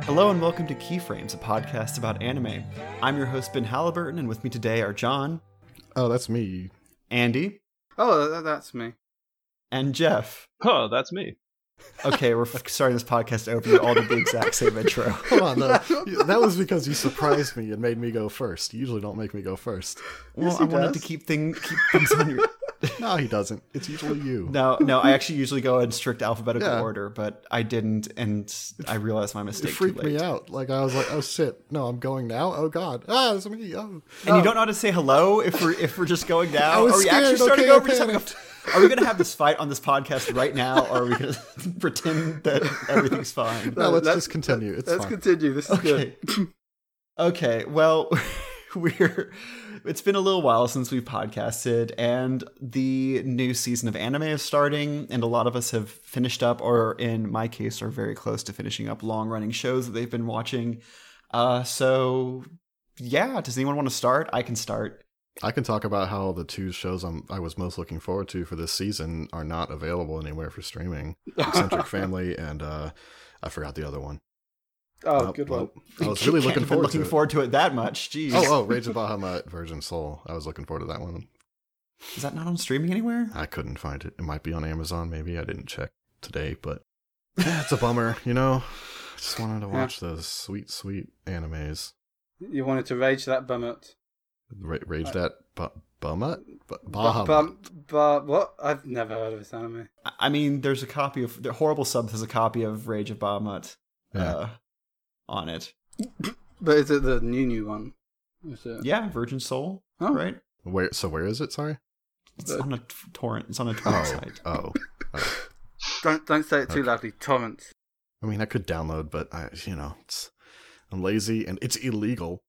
Hello and welcome to Keyframes, a podcast about anime. I'm your host, Ben Halliburton, and with me today are John. Oh, that's me. Andy. Oh, that's me. And Jeff. Oh, that's me. Okay, we're starting this podcast over. You all did the exact same intro. Hold on, no. That was because you surprised me and made me go first. You usually don't make me go first. Well, Yes, I wanted to keep things on your... No, he doesn't. It's usually you. No, I actually usually go in strict alphabetical Yeah. order, but I didn't, and I realized my mistake It freaked too late. me out. Like, I was like, oh shit, no, I'm going now? Oh god. Ah, it's me. Oh. And you don't know how to say hello if we're just going now? I was Are we actually scared. starting Okay, over? I Just having are we going to have this fight on this podcast right now, or are we going to pretend that everything's fine? No, let's just continue. It's Let's fine. continue. This is good. Okay, well, it's been a little while since we've podcasted, and the new season of anime is starting, and a lot of us have finished up, or in my case, are very close to finishing up long-running shows that they've been watching. So, yeah, does anyone want to start? I can start. I can talk about how the two shows I was most looking forward to for this season are not available anywhere for streaming. Eccentric Family and I forgot the other one. Oh, good one. I was really looking forward to it. That much. Jeez. Oh, Rage of Bahamut, Virgin Soul. I was looking forward to that one. Is that not on streaming anywhere? I couldn't find it. It might be on Amazon, maybe. I didn't check today, but yeah, it's a bummer, you know? I just wanted to watch those sweet, sweet animes. You wanted to rage that bummet. Rage that Bahamut? Bahamut. What? I've never heard of this anime. I mean, there's a copy of... The Horrible Subs has a copy of Rage of Bahamut on it. But is it the new one? Is it? Yeah, Virgin Soul, Oh. right? Where is it, sorry? It's on a torrent. It's on a torrent Oh, site. oh. Don't say it too loudly. Torrents. I mean, I could download, but I'm lazy and it's illegal.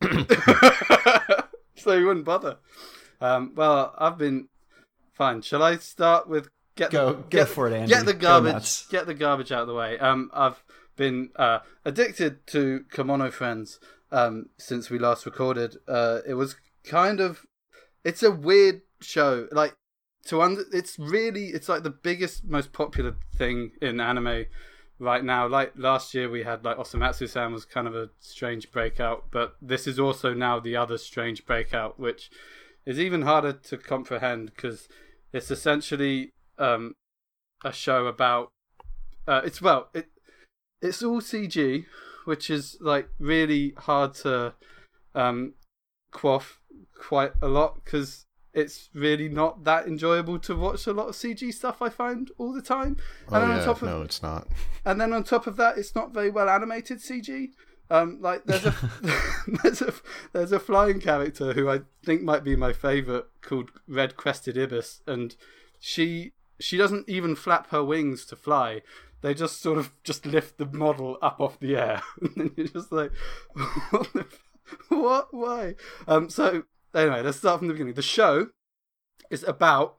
So you wouldn't bother. Well, I've been fine. Shall I start with Go for it, Andy. Get the Go garbage. nuts. Get the garbage out of the way. I've been addicted to Kimono Friends since we last recorded. It was it's a weird show. Like it's like the biggest, most popular thing in anime right now. Like last year we had like Osamatsu-san was kind of a strange breakout, but this is also now the other strange breakout, which is even harder to comprehend because it's essentially a show about it's all CG, which is like really hard to quaff quite a lot because it's really not that enjoyable to watch a lot of CG stuff I find all the time. No, it's not. And then on top of that, it's not very well animated CG. Like there's a there's a flying character who I think might be my favorite called Red Crested Ibis, and she doesn't even flap her wings to fly. They just sort of just lift the model up off the air, and then you're just like, what? Why? So anyway, let's start from the beginning. The show is about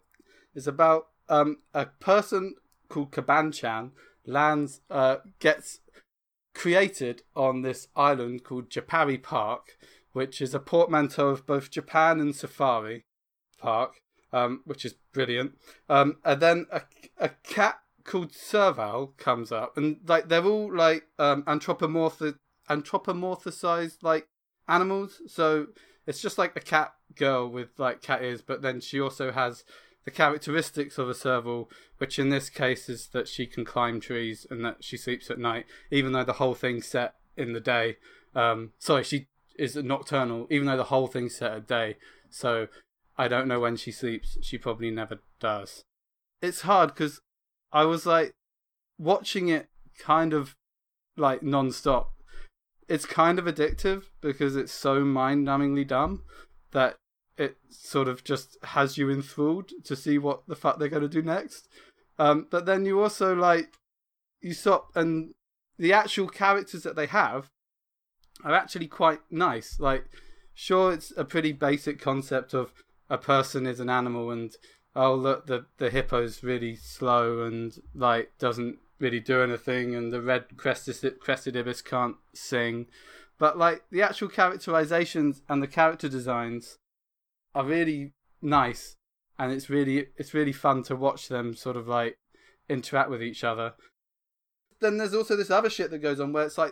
a person called Kaban-chan gets created on this island called Japari Park, which is a portmanteau of both Japan and Safari Park, which is brilliant. And then a cat called Serval comes up, and like they're all like anthropomorphized like animals. So it's just like a cat girl with like cat ears, but then she also has the characteristics of a serval, which in this case is that she can climb trees and that she sleeps at night, even though the whole thing's set in the day. She is nocturnal, even though the whole thing's set at day. So I don't know when she sleeps. She probably never does. It's hard because I was like watching it kind of like non-stop. It's kind of addictive because it's so mind-numbingly dumb that it sort of just has you enthralled to see what the fuck they're going to do next. But then you also you stop, and the actual characters that they have are actually quite nice. Like, sure, it's a pretty basic concept of a person is an animal and, oh, look, the hippo's really slow and like doesn't really do anything, and the red crested ibis can't sing. But like the actual characterizations and the character designs are really nice, and it's really fun to watch them sort of like interact with each other. Then there's also this other shit that goes on where it's like this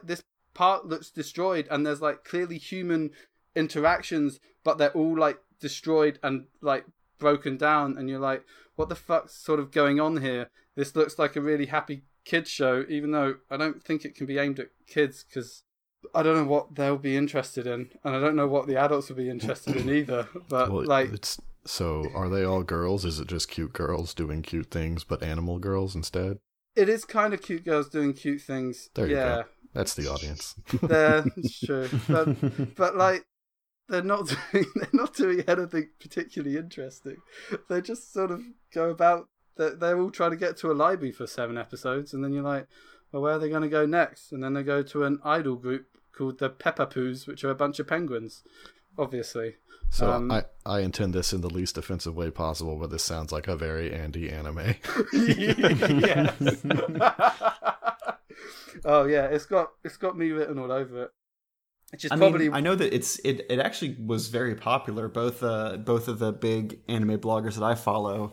part looks destroyed, and there's like clearly human interactions, but they're all like destroyed and like broken down, and you're like, what the fuck's sort of going on here? This looks like a really happy kids show, even though I don't think it can be aimed at kids, because I don't know what they'll be interested in, and I don't know what the adults will be interested in either. But so are they all girls? Is it just cute girls doing cute things, but animal girls instead? It is kind of cute girls doing cute things. There you go. That's the audience. It's true, but like they're not doing anything particularly interesting. They just sort of go about. They're all trying to get to a library for 7 episodes, and then you're like, well, where are they going to go next? And then they go to an idol group called the Peppa Poos, which are a bunch of penguins, obviously. So I intend this in the least offensive way possible, but this sounds like a very Andy anime. Yes. Oh yeah, it's got me written all over it. I know that it actually was very popular. Both of the big anime bloggers that I follow,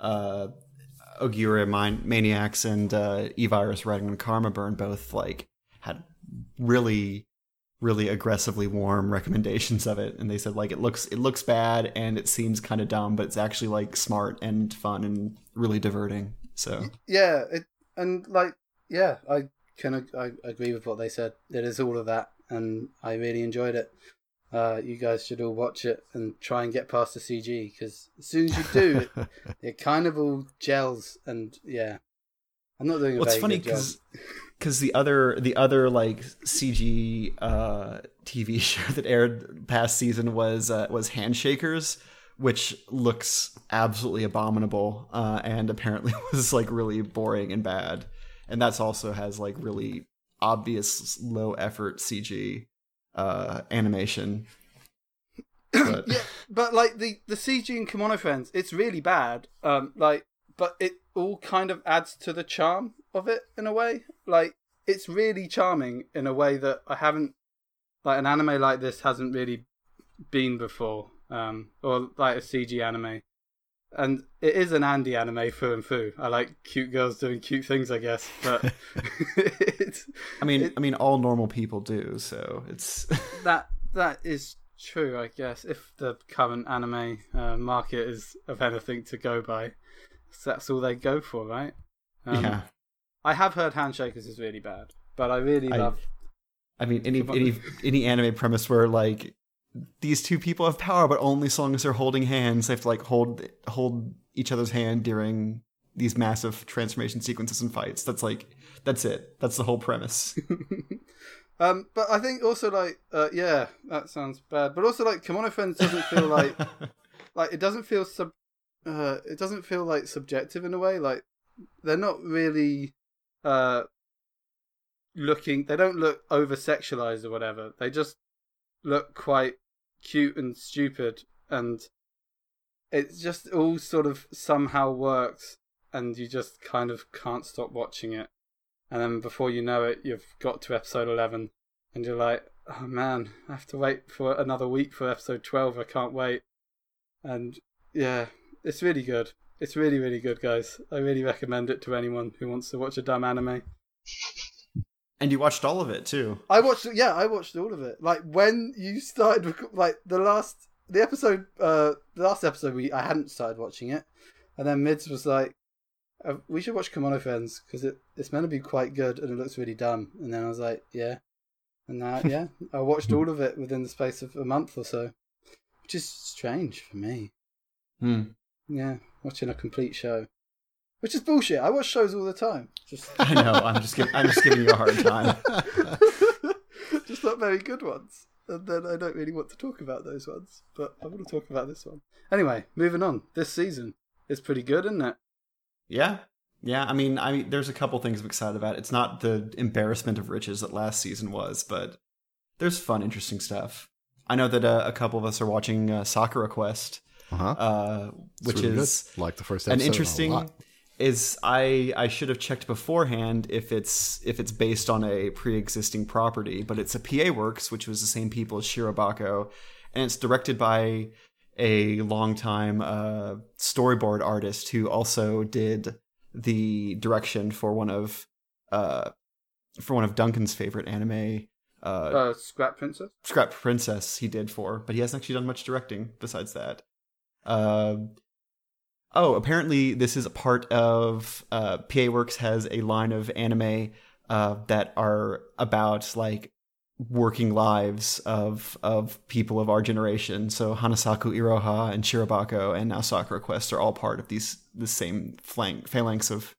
Ogura Maniacs and E-Virus Writing on Karma Burn, both like had really, really aggressively warm recommendations of it, and they said like it looks bad and it seems kind of dumb, but it's actually like smart and fun and really diverting. So yeah, I agree with what they said. It is all of that, and I really enjoyed it. You guys should all watch it and try and get past the CG, because as soon as you do, it kind of all gels. And yeah, I'm not doing a very good job. Because the other like CG TV show that aired past season was Handshakers, which looks absolutely abominable, and apparently was like really boring and bad. And that's also has like really obvious low effort CG animation. But... yeah, but like the CG in Kemono Friends, it's really bad. But it all kind of adds to the charm of it in a way. Like it's really charming in a way that I haven't, like an anime like this hasn't really been before, or like a CG anime. And it is an Andy anime through and through. I like cute girls doing cute things, I guess. But I mean, all normal people do. So it's that is true, I guess. If the current anime market is of anything to go by, so that's all they go for, right? Yeah. I have heard Handshakers is really bad, but I really love. I mean, any anime premise where like these two people have power, but only as long as they're holding hands. They have to like hold each other's hand during these massive transformation sequences and fights. That's it. That's the whole premise. But I think also like, yeah, that sounds bad. But also like, Kemono Friends doesn't feel like, like it doesn't feel like subjective in a way. Like they're not really looking. They don't look over sexualized or whatever. They just look quite cute and stupid, and it just all sort of somehow works, and you just kind of can't stop watching it. And then before you know it, you've got to episode 11, and you're like, oh man, I have to wait for another week for episode 12. I can't wait. And yeah, it's really good. It's really, really good, guys. I really recommend it to anyone who wants to watch a dumb anime. And you watched all of it too. I watched all of it. Like when you started, like the last episode I hadn't started watching it, and then Mids was like, we should watch Kemono Friends because it's meant to be quite good and it looks really dumb. And then I was like, yeah. And now, yeah, I watched all of it within the space of a month or so, which is strange for me. Yeah, watching a complete show, which is bullshit. I watch shows all the time. I know. I'm just giving you a hard time. Just not very good ones. And then I don't really want to talk about those ones, but I want to talk about this one. Anyway, moving on. This season is pretty good, isn't it? Yeah. I mean, there's a couple things I'm excited about. It's not the embarrassment of riches that last season was, but there's fun, interesting stuff. I know that a couple of us are watching Sakura Quest, which really is good. Like the first episode. An interesting. Is I should have checked beforehand if it's based on a pre-existing property, but it's a PA Works, which was the same people as Shirobako, and it's directed by a longtime storyboard artist who also did the direction for one of Duncan's favorite anime, Scrap Princess? Scrap Princess he did for, but he hasn't actually done much directing besides that. Apparently this is a part of PA Works has a line of anime that are about like working lives of people of our generation. So Hanasaku Iroha and Shirobako and now Sakura Quest are all part of the same phalanx of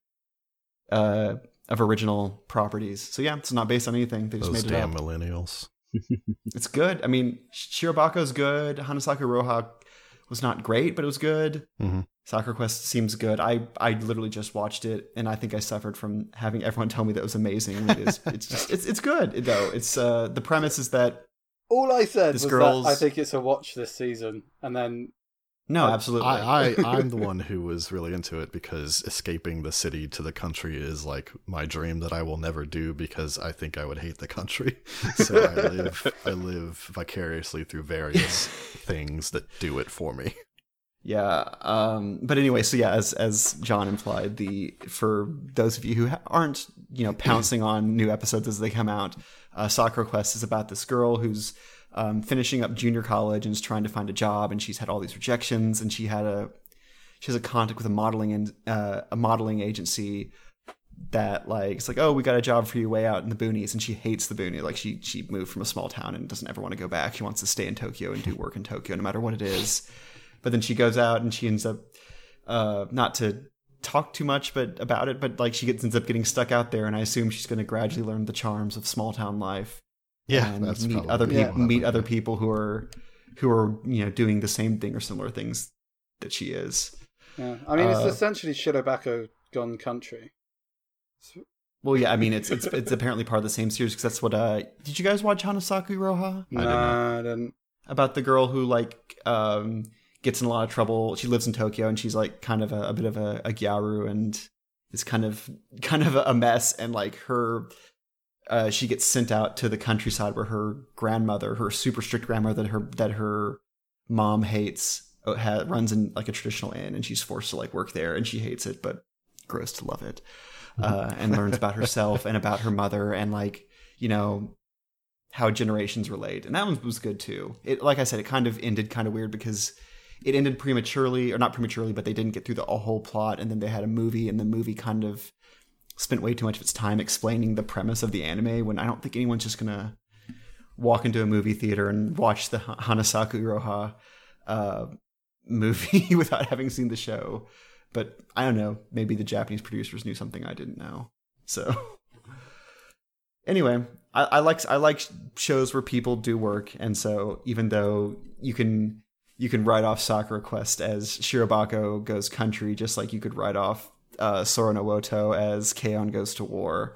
original properties. So yeah, it's not based on anything. They just Those made it up. damn millennials. It's good. I mean, Shirobako's good. Hanasaku Iroha was not great, but it was good. Mm-hmm. Sakura Quest seems good. I literally just watched it, and I think I suffered from having everyone tell me that it was amazing. It's good though. It's the premise is that all I said was girl's... that I think it's a watch this season, and then no, absolutely. I'm the one who was really into it because escaping the city to the country is like my dream that I will never do because I think I would hate the country. So I live vicariously through various things that do it for me. Yeah, but anyway, so yeah, as John implied, for those of you who aren't, pouncing on new episodes as they come out, Sakura Quest is about this girl who's finishing up junior college and is trying to find a job, and she's had all these rejections, and she has a contact with a modeling agency that like it's like, oh, we got a job for you way out in the boonies, and she hates the boonies. Like she moved from a small town and doesn't ever want to go back. She wants to stay in Tokyo and do work in Tokyo no matter what it is. But then she goes out and she ends up, not to talk too much about it, but like ends up getting stuck out there. And I assume she's going to gradually learn the charms of small town life. Yeah, and that's meet other people who are doing the same thing or similar things that she is. Yeah, I mean it's essentially Shirobako gone country. Well, yeah, I mean it's apparently part of the same series because that's what. Did you guys watch Hanasaku Iroha? No, I didn't. About the girl who gets in a lot of trouble. She lives in Tokyo and she's like kind of a bit of a gyaru and is kind of a mess. And like she gets sent out to the countryside where her grandmother, her super strict grandmother that her mom hates, runs in like a traditional inn, and she's forced to like work there, and she hates it but grows to love it, and learns about herself and about her mother and like how generations relate. And that one was good too. It, like I said, it kind of ended kind of weird because it ended prematurely, or not prematurely, but they didn't get through the whole plot, and then they had a movie, and the movie kind of spent way too much of its time explaining the premise of the anime, when I don't think anyone's just gonna walk into a movie theater and watch the Hanasaku Iroha movie without having seen the show. But I don't know, maybe the Japanese producers knew something I didn't know. So anyway, I like shows where people do work, and so even though you can write off Sakura Quest as Shirobako goes country, just like you could write off Sora no Woto as K-On! Goes to war.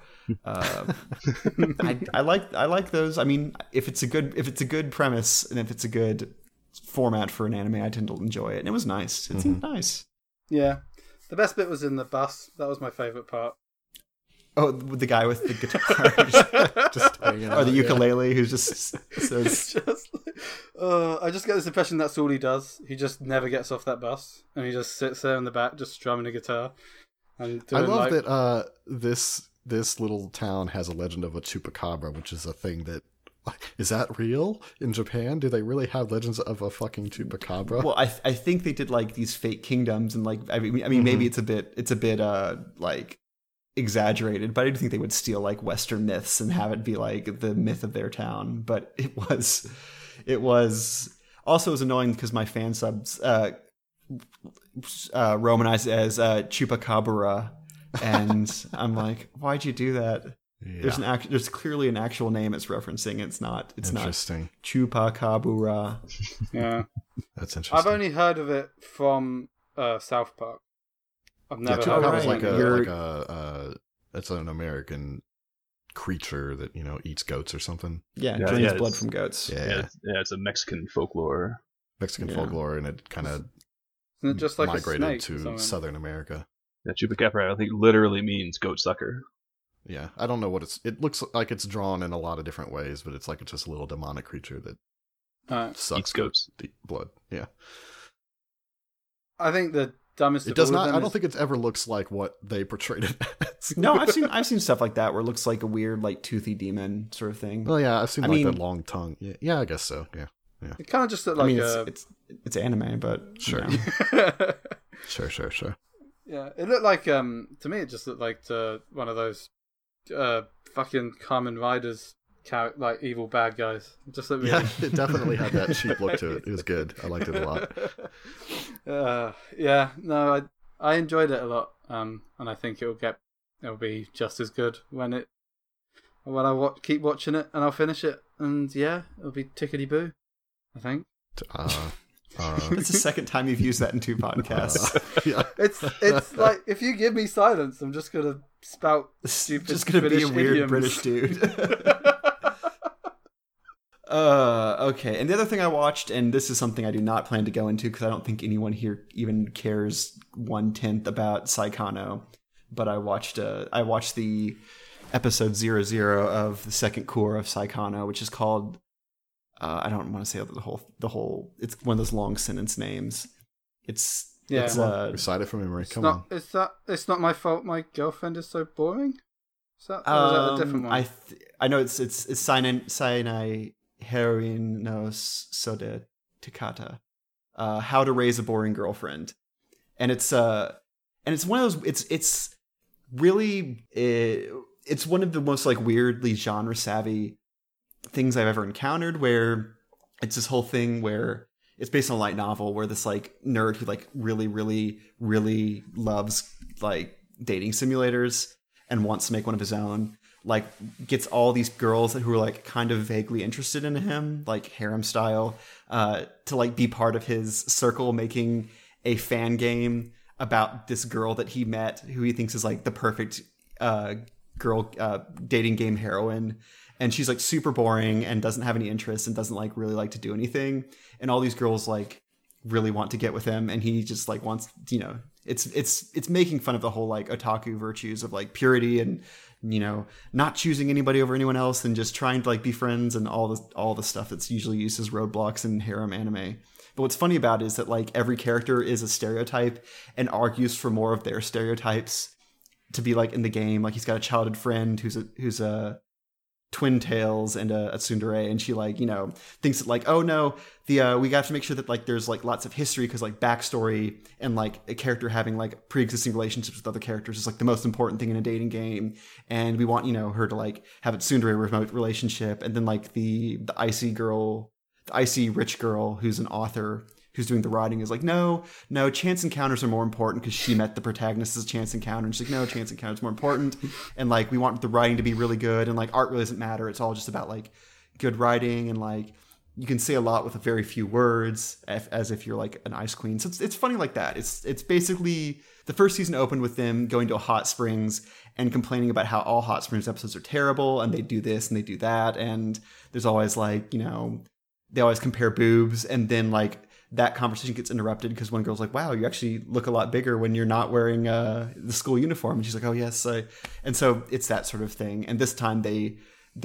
I like those. I mean, if it's a good premise and if it's a good format for an anime, I tend to enjoy it. And it was nice. It seemed nice. Yeah, the best bit was in the bus. That was my favorite part. Oh, the guy with the guitar, just hanging out, or the ukulele, who just says, I just get this impression that's all he does. He just never gets off that bus, and he just sits there in the back, just strumming a guitar. And I love that this little town has a legend of a chupacabra, which is a thing that is that real in Japan? Do they really have legends of a fucking chupacabra? Well, I think they did like these fake kingdoms, and like I mean maybe it's a bit like exaggerated, but I do think they would steal like Western myths and have it be like the myth of their town. But it was also was annoying because my fan subs romanized it as Chupacabra, and I'm like, why'd you do that? Yeah. There's clearly an actual name it's referencing. It's not Chupacabra. Yeah, that's interesting. I've only heard of it from South Park. I've never heard of it. It's an American creature that eats goats or something. Yeah, drains blood from goats. Yeah, it's a Mexican folklore. Folklore, and it kind of just like migrated to Southern America. Yeah, Chupacabra, I think, literally means goat sucker. Yeah, I don't know what it looks like. It's drawn in a lot of different ways, but it's just a little demonic creature that sucks goats blood. Yeah, I think the dumbest. It of does all of not. them I don't is- think it ever looks like what they portrayed it as. No, I've seen stuff like that where it looks like a weird like toothy demon sort of thing. Well, yeah, I've seen I like mean- that long tongue. Yeah, I guess so. Yeah. It kind of just looked I like mean, a. it's anime, but Sure. you know. Sure. Yeah, it looked like to me it just looked like one of those fucking Kamen Riders like evil bad guys. It just looked really... Yeah, it definitely had that cheap look to it. It was good. I liked it a lot. Yeah, no, I enjoyed it a lot, and I think it'll be just as good when I keep watching it and I'll finish it, and yeah, it'll be tickety boo, I think. It's the second time you've used that in 2 podcasts. Yeah. It's like if you give me silence, I'm just gonna spout stupid. Just gonna be a British weird idioms. British dude. Okay. And the other thing I watched, and this is something I do not plan to go into because I don't think anyone here even cares 1/10 about Saikano, but I watched the episode 00 of the second core of Saikano, which is called I don't want to say the whole. It's one of those long sentence names. It's Recite it from memory. Come on. It's not my fault. My girlfriend is so boring. Is that a different one? I know it's Sainai Heroine no Sode Takata. How to Raise a Boring Girlfriend, and it's one of those. It's really it's one of the most like weirdly genre savvy things I've ever encountered, where it's this whole thing where it's based on a light novel where this like nerd who like really, really, really loves like dating simulators and wants to make one of his own, like gets all these girls who are like kind of vaguely interested in him, like harem style, to like be part of his circle, making a fan game about this girl that he met who he thinks is like the perfect girl dating game heroine. And she's like super boring and doesn't have any interest and doesn't like really like to do anything. And all these girls like really want to get with him, and he just like wants, you know, it's making fun of the whole like otaku virtues of like purity and, you know, not choosing anybody over anyone else and just trying to like be friends and all the stuff that's usually used as roadblocks in harem anime. But what's funny about it is that like every character is a stereotype and argues for more of their stereotypes to be like in the game. Like he's got a childhood friend who's a twin tails and a tsundere, and she like, you know, thinks that like, oh no, we got to make sure that like there's like lots of history because like backstory and like a character having like pre-existing relationships with other characters is like the most important thing in a dating game, and we want, you know, her to like have a tsundere remote relationship. And then like the icy rich girl who's an author who's doing the writing is like, no, chance encounters are more important because she met the protagonist as a chance encounter. And she's like, no, chance encounters more important. And like, we want the writing to be really good. And like, art really doesn't matter. It's all just about like good writing. And like, you can say a lot with a very few words as if you're like an ice queen. So it's funny like that. It's basically the first season opened with them going to a hot springs and complaining about how all hot springs episodes are terrible. And they do this and they do that. And there's always like, you know, they always compare boobs. And then like, that conversation gets interrupted because one girl's like, wow, you actually look a lot bigger when you're not wearing the school uniform. And she's like, oh, yes. And so it's that sort of thing. And this time they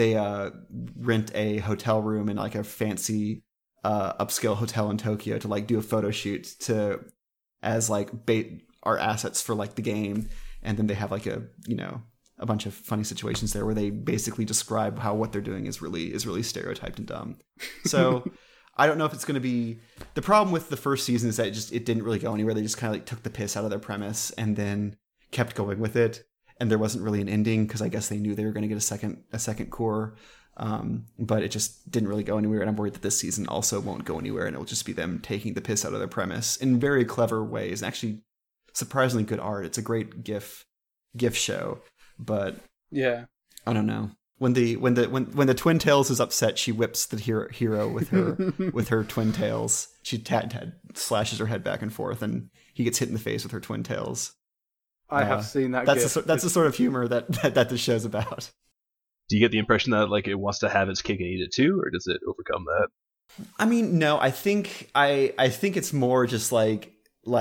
rent a hotel room in like a fancy upscale hotel in Tokyo to like do a photo shoot as like bait our assets for like the game. And then they have like a bunch of funny situations there where they basically describe how what they're doing is really stereotyped and dumb. So I don't know if it's going to be the problem with the first season is that it didn't really go anywhere. They just kind of like took the piss out of their premise and then kept going with it. And there wasn't really an ending because I guess they knew they were going to get a second core. But it just didn't really go anywhere. And I'm worried that this season also won't go anywhere. And it'll just be them taking the piss out of their premise in very clever ways. And actually surprisingly good art. It's a great GIF show, but yeah, I don't know. When the twin tails is upset, she whips the hero with her twin tails. She slashes her head back and forth, and he gets hit in the face with her twin tails. I have seen that. That's the sort of humor that this show's about. Do you get the impression that like it wants to have its cake and eat it too, or does it overcome that? I mean, no. I think it's more just like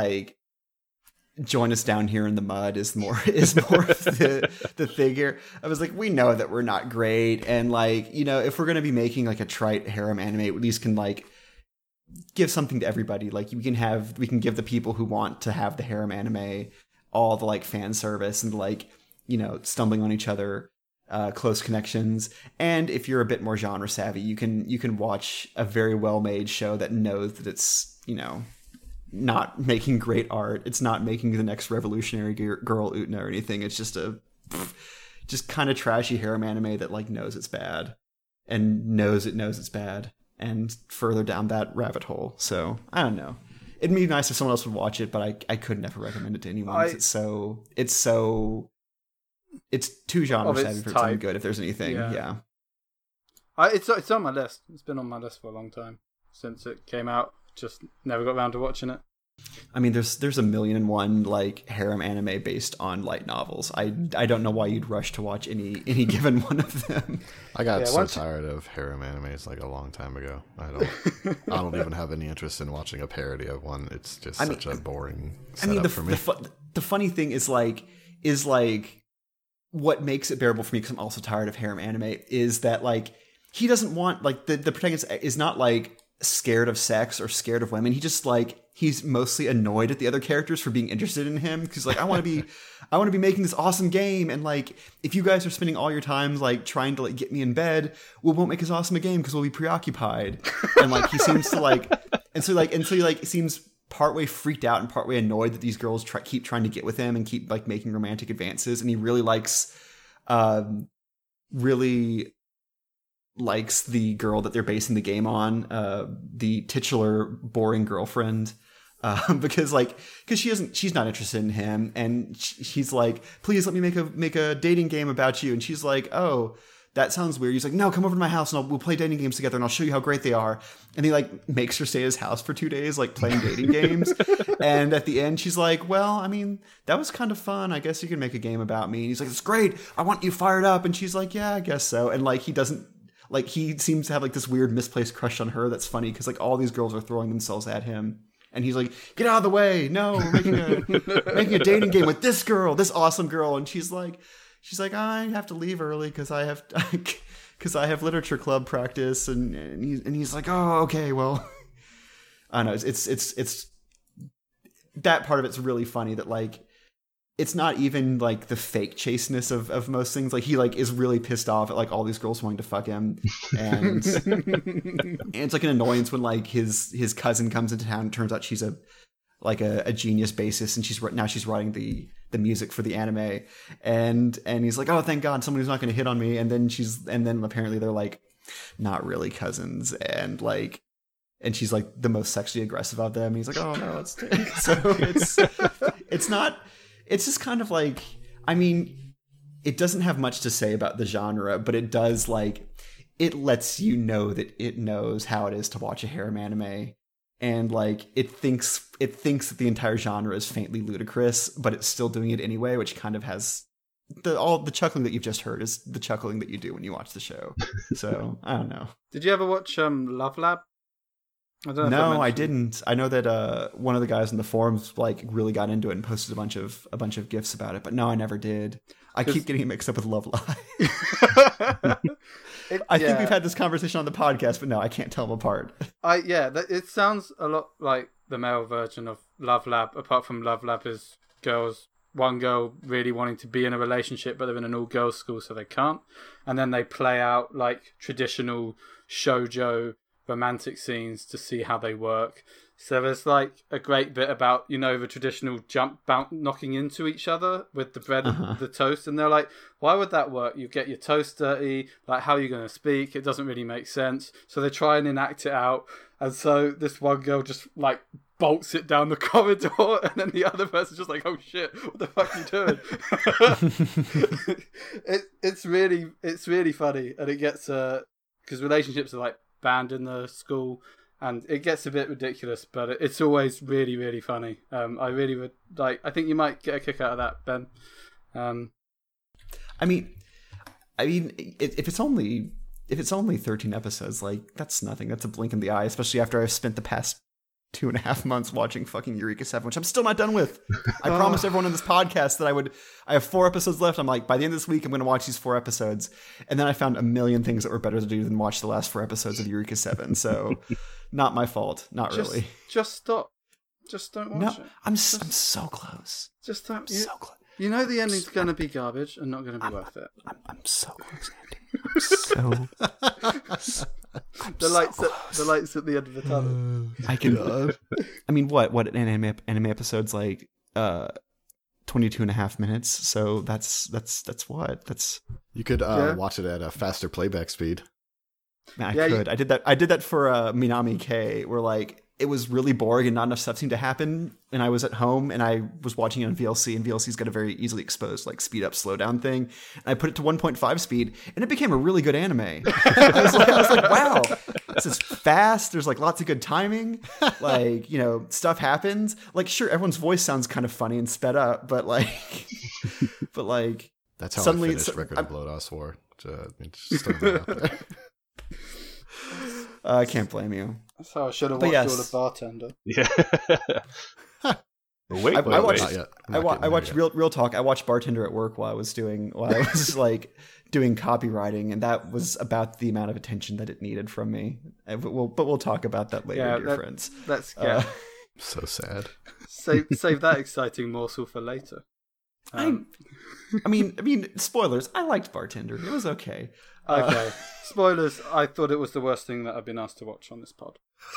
join us down here in the mud is more of the thing here. I was like, we know that we're not great, and like, you know, if we're gonna be making like a trite harem anime, at least can like give something to everybody. Like we can give the people who want to have the harem anime all the like fan service and like, you know, stumbling on each other, close connections. And if you're a bit more genre savvy, you can watch a very well made show that knows that it's, you know, not making great art. It's not making the next revolutionary girl Utena or anything. It's just just kind of trashy harem anime that like knows it's bad and knows it's bad and further down that rabbit hole. So I don't know. It'd be nice if someone else would watch it, but I could never recommend it to anyone. It's too genre savvy for it to be good. If there's anything, yeah. It's on my list. It's been on my list for a long time since it came out. Just never got around to watching it. I mean, there's 1,000,001 like harem anime based on light novels. I don't know why you'd rush to watch any given one of them. I got tired of harem animes like a long time ago. I don't even have any interest in watching a parody of one. It's just such a boring setup for me. The funny thing is like what makes it bearable for me, because I'm also tired of harem anime, is that like he doesn't want like the protagonist is not like scared of sex or scared of women. He just like he's mostly annoyed at the other characters for being interested in him, because like I want to be making this awesome game, and like if you guys are spending all your time like trying to like get me in bed, we won't make as awesome a game because we'll be preoccupied. And like he seems to like and so he seems partway freaked out and partway annoyed that these girls keep trying to get with him and keep like making romantic advances, and he really likes the girl that they're basing the game on, the titular boring girlfriend, because she's not interested in him, and he's like, please let me make a dating game about you, and she's like, oh, that sounds weird. He's like, no, come over to my house and we'll play dating games together and I'll show you how great they are. And he like makes her stay at his house for 2 days, like playing dating games. And at the end, she's like, well, I mean, that was kind of fun. I guess you can make a game about me. And he's like, it's great. I want you fired up. And she's like, yeah, I guess so. And like, he seems to have like this weird misplaced crush on her. That's funny because like all these girls are throwing themselves at him. And he's like, get out of the way. No, we're making a dating game with this girl, this awesome girl. And she's like, I have to leave early because I have literature club practice. And he's like, oh, okay, well, I don't know. It's that part of it's really funny that like, it's not even like the fake chasteness of most things. Like he like is really pissed off at like all these girls wanting to fuck him, and it's like an annoyance when like his cousin comes into town and turns out she's a genius bassist, and she's writing the music for the anime, and he's like, oh, thank God, someone who's not going to hit on me. And then apparently they're like not really cousins, and she's like the most sexually aggressive of them. And he's like, oh no, it's not. It's just kind of like, I mean, it doesn't have much to say about the genre, but it does like, it lets you know that it knows how it is to watch a harem anime. And like, it thinks that the entire genre is faintly ludicrous, but it's still doing it anyway, which kind of has all the chuckling that you've just heard is the chuckling that you do when you watch the show. So I don't know. Did you ever watch Love Lab? No, I didn't. I know that one of the guys in the forums like really got into it and posted a bunch of GIFs about it, but no, I never did. I keep getting it mixed up with Love Live. I think we've had this conversation on the podcast, but no, I can't tell them apart. It sounds a lot like the male version of Love Lab, apart from Love Lab is one girl really wanting to be in a relationship, but they're in an all-girls school, so they can't. And then they play out like traditional shoujo romantic scenes to see how they work. So there's like a great bit about, the traditional knocking into each other with the bread and the toast. And they're like, why would that work? You get your toast dirty. Like, how are you going to speak? It doesn't really make sense. So they try and enact it out. And so this one girl just like bolts it down the corridor. And then the other person's just like, oh shit, what the fuck are you doing? It's really funny. And it gets, because relationships are like banned in the school. And it gets a bit ridiculous, but it's always really, really funny. I really would like. I think you might get a kick out of that, Ben. I mean, if it's only 13 episodes, like that's nothing. That's a blink in the eye. Especially after I've spent the past 2.5 months watching fucking Eureka 7, which I'm still not done with. I promised everyone on this podcast that I have 4 episodes left. I'm like, by the end of this week, I'm going to watch these 4 episodes. And then I found a million things that were better to do than watch the last 4 episodes of Eureka 7. So not my fault. Not really. Just stop. Just don't watch it. I'm so close. Just don't. So close. You know the ending's going to be garbage and not going to be worth it. I'm so close, Andy. I'm so... The lights at the end of the tunnel. I can. I mean, what anime episodes like 22.5 minutes. So that's what you could watch it at a faster playback speed. I could. I did that for Minami K, where like it was really boring and not enough stuff seemed to happen. And I was at home and I was watching it on VLC, and VLC's got a very easily exposed like speed up, slow down thing. And I put it to 1.5 speed, and it became a really good anime. I was like, wow, this is fast. There's like lots of good timing. Like, stuff happens. Like, sure, everyone's voice sounds kind of funny and sped up, but like, that's how suddenly I finished Record of Lodoss War. Just throwing that out there. I can't blame you. That's how I should have watched all the Bartender. Yeah. Wait, I watched real talk. I watched Bartender at work while I was like doing copywriting, and that was about the amount of attention that it needed from me. But we'll talk about that later, dear friends. That's so sad. Save that exciting morsel for later. I mean, spoilers. I liked Bartender. It was okay. Okay. Spoilers. I thought it was the worst thing that I've been asked to watch on this pod.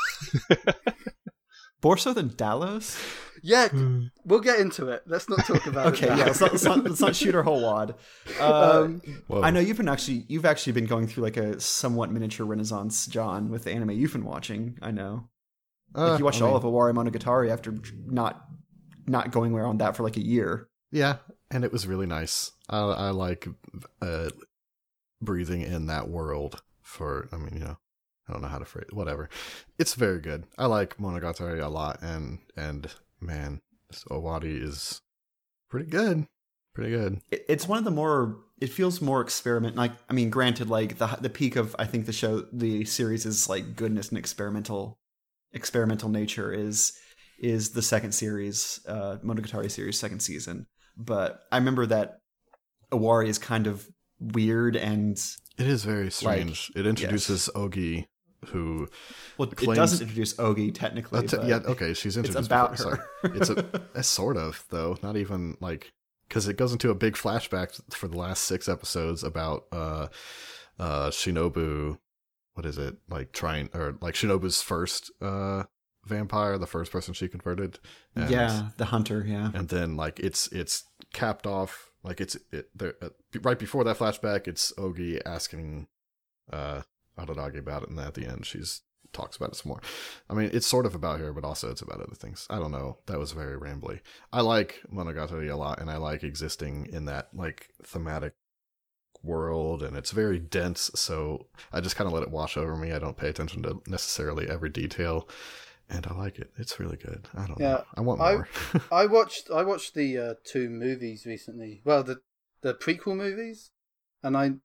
More so than Dallos? Yeah, we'll get into it. Let's not talk about it. Okay, yeah, let's not shoot our whole wad. I know you've actually been going through like a somewhat miniature renaissance, John, with the anime you've been watching. I know. You watched all of Owari Monogatari after not going anywhere on that for like a year. Yeah, and it was really nice. I like breathing in that world for, I don't know how to phrase it, whatever. It's very good. I like Monogatari a lot, and man, this Owari is pretty good. Pretty good. It's one of the more, it feels more experiment. Like, I mean, granted, like the peak of, I think the series is like goodness and experimental nature is the second series, Monogatari series, second season. But I remember that Owari is kind of weird, and it is very strange. It introduces Ogi, who it doesn't introduce Ogi technically. She's introduced. It's about her. It's a sort of, though, not even like, because it goes into a big flashback for the last 6 episodes about Shinobu. What is it like Shinobu's first vampire, the first person she converted. And, the hunter. Yeah, and then like it's capped off. Like right before that flashback, it's Ogi asking Araragi about it, and then at the end she talks about it some more. I mean, it's sort of about her, but also it's about other things. I don't know. That was very rambly. I like Monogatari a lot, and I like existing in that like thematic world, and it's very dense, so I just kind of let it wash over me. I don't pay attention to necessarily every detail. And I like it. It's really good. I don't know. I want more. I watched the 2 movies recently. Well, the prequel movies, and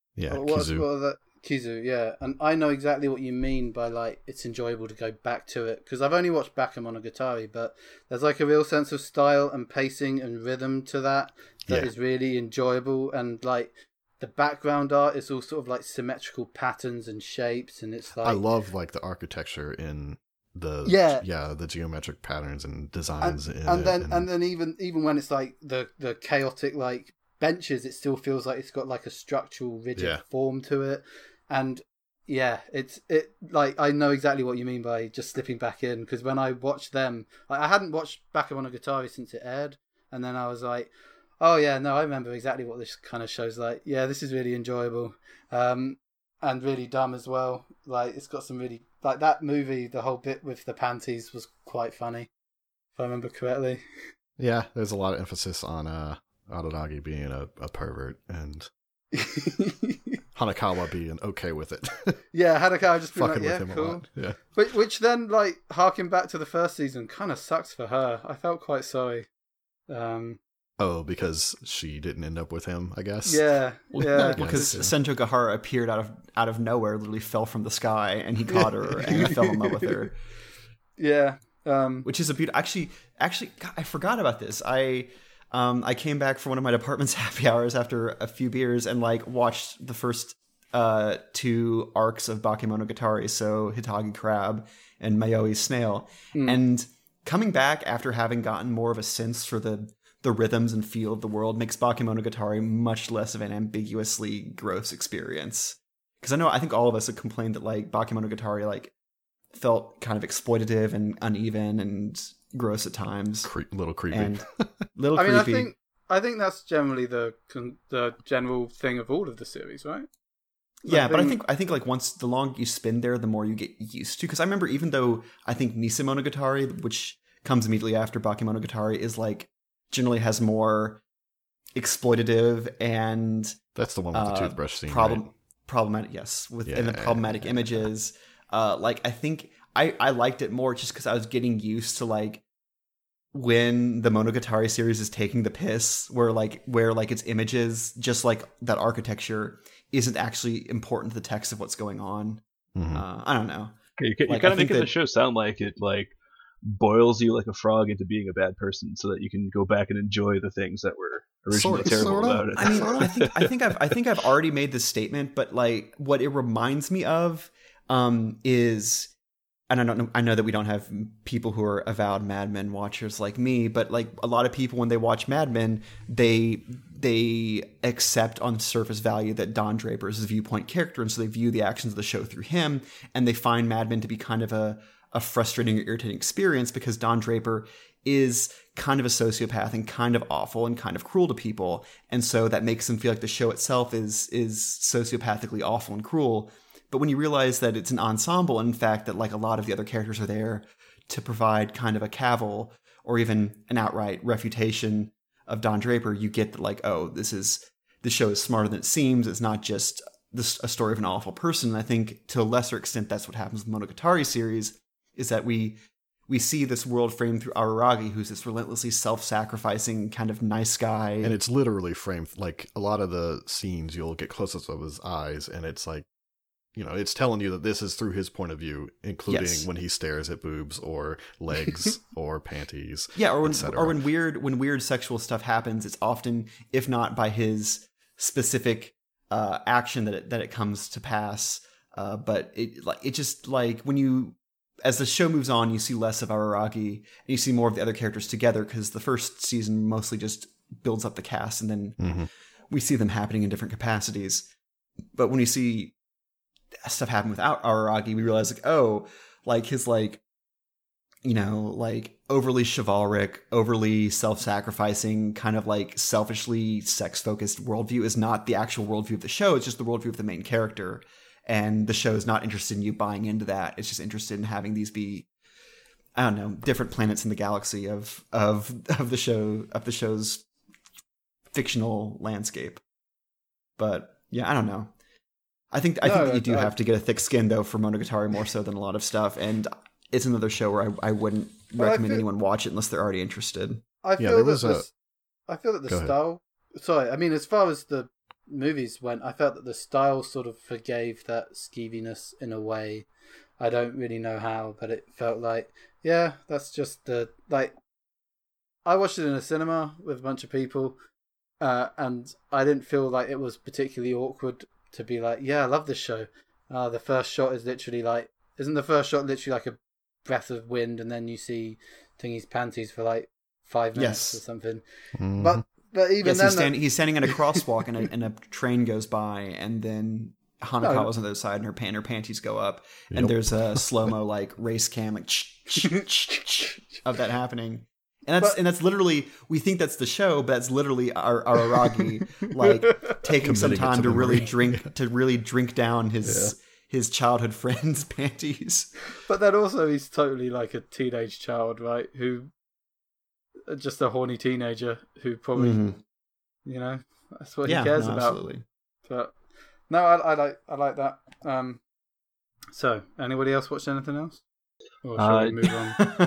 Kizu. Yeah, and I know exactly what you mean by like it's enjoyable to go back to it, because I've only watched Bakemonogatari, but there's like a real sense of style and pacing and rhythm to that is really enjoyable, and like the background art is all sort of like symmetrical patterns and shapes, and it's like I love like the architecture in the geometric patterns and designs, and then even when it's like the chaotic like benches, it still feels like it's got like a structural rigid form to it. And it like I know exactly what you mean by just slipping back in, because when I watched them, like, I hadn't watched Bakemonogatari since it aired, and then I was like, oh yeah, no, I remember exactly what this kind of show's like. Yeah, this is really enjoyable, and really dumb as well. Like, it's got some really, like, that movie, the whole bit with the panties was quite funny, if I remember correctly. Yeah, there's a lot of emphasis on Araragi being a pervert, and Hanakawa being okay with it. Yeah, Hanakawa just being like, yeah, with him cool. a lot. Yeah. Which then, like, harking back to the first season, kind of sucks for her. I felt quite sorry. Oh, because she didn't end up with him, I guess. Yeah, yeah. Because Sento Gahara appeared out of nowhere, literally fell from the sky, and he caught her and fell in love with her. Yeah. Which is a beautiful. Actually, God, I forgot about this. I came back from one of my department's happy hours after a few beers and like watched the first 2 arcs of Bakemonogatari, so Hitagi Crab and Mayoi Snail, and coming back after having gotten more of a sense for the rhythms and feel of the world makes Bakemonogatari much less of an ambiguously gross experience. Because I think all of us have complained that like Bakemonogatari like felt kind of exploitative and uneven and gross at times, little creepy, and little I mean, creepy. I think that's generally the general thing of all of the series, right? Yeah, but I think like once the longer you spend there, the more you get used to. Because I remember, even though I think Nisemonogatari, which comes immediately after Bakemonogatari, is like generally has more exploitative and that's the one with the toothbrush scene. Problematic, yes, and the problematic images. Like I think I liked it more just because I was getting used to like when the Monogatari series is taking the piss, where its images, just like that architecture, isn't actually important to the text of what's going on. I don't know. You're kind of making the show sound like it like boils you like a frog into being a bad person, so that you can go back and enjoy the things that were originally terrible about it. I mean, I think I've already made this statement, but like what it reminds me of is, and I know that we don't have people who are avowed Mad Men watchers like me, but like a lot of people, when they watch Mad Men, they accept on surface value that Don Draper is a viewpoint character, and so they view the actions of the show through him, and they find Mad Men to be kind of a frustrating or irritating experience because Don Draper is kind of a sociopath and kind of awful and kind of cruel to people, and so that makes them feel like the show itself is sociopathically awful and cruel. But when you realize that it's an ensemble, and in fact that like a lot of the other characters are there to provide kind of a cavil or even an outright refutation of Don Draper, you get that like, oh, this show is smarter than it seems. It's not just a story of an awful person. And I think to a lesser extent that's what happens with the Monogatari series, is that we see this world framed through Araragi, who's this relentlessly self-sacrificing kind of nice guy. And it's literally framed, like a lot of the scenes you'll get close-ups of his eyes, and it's like, you know, it's telling you that this is through his point of view, including when he stares at boobs or legs or panties. Yeah, or when weird sexual stuff happens, it's often, if not by his specific action that it comes to pass, but it just like when you, as the show moves on, you see less of Araragi and you see more of the other characters together, because the first season mostly just builds up the cast, and then we see them happening in different capacities. But when you see stuff happen without Araragi, we realize like, oh, like his like, you know, like overly chivalric, overly self-sacrificing, kind of like selfishly sex-focused worldview is not the actual worldview of the show. It's just the worldview of the main character, and the show is not interested in you buying into that. It's just interested in having these be, I don't know, different planets in the galaxy of the show's fictional landscape. But yeah, I don't know. I think that you do have to get a thick skin, though, for Monogatari more so than a lot of stuff, and it's another show where I wouldn't recommend anyone watch it unless they're already interested. I feel that the style... Sorry, I mean, as far as the movies went, I felt that the style sort of forgave that skeeviness in a way. I don't really know how, but it felt like, yeah, that's just the... Like, I watched it in a cinema with a bunch of people, and I didn't feel like it was particularly awkward to be like, yeah, I love this show. The first shot is literally like, isn't the first shot literally like a breath of wind, and then you see Thingy's panties for like 5 minutes or something. Mm-hmm. But even then, he's standing at a crosswalk and a train goes by, and then Hanakawa's on the other side, and her panties go up, and there's a slow-mo like race cam like of that happening. And that's literally, we think that's the show, but that's literally our Araragi like taking some time to really drink down his childhood friend's panties. But then also he's totally like a teenage child, right? Who just a horny teenager who probably you know, that's what he cares about. Absolutely. But no, I like that. So anybody else watched anything else? Or shall we move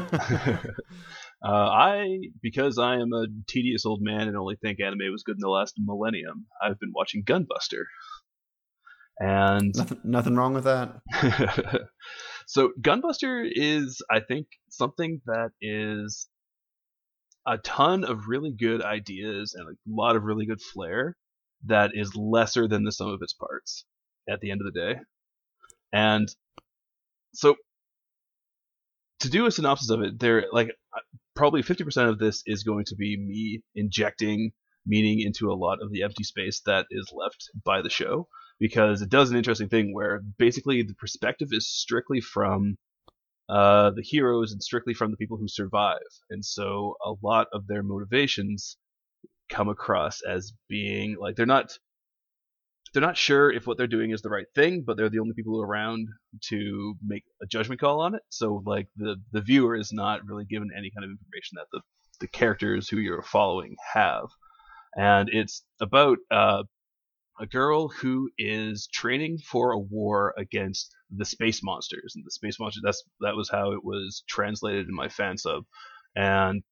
on? Because I am a tedious old man and only think anime was good in the last millennium, I've been watching Gunbuster. And nothing wrong with that. So Gunbuster is, I think, something that is a ton of really good ideas and a lot of really good flair that is lesser than the sum of its parts at the end of the day. And so to do a synopsis of it, there probably 50% of this is going to be me injecting meaning into a lot of the empty space that is left by the show, because it does an interesting thing where basically the perspective is strictly from the heroes and strictly from the people who survive, and so a lot of their motivations come across as being like they're not sure if what they're doing is the right thing, but they're the only people around to make a judgment call on it. So like the viewer is not really given any kind of information that the characters who you're following have. And it's about a girl who is training for a war against the space monsters. And the space monsters, that was how it was translated in my fan sub. And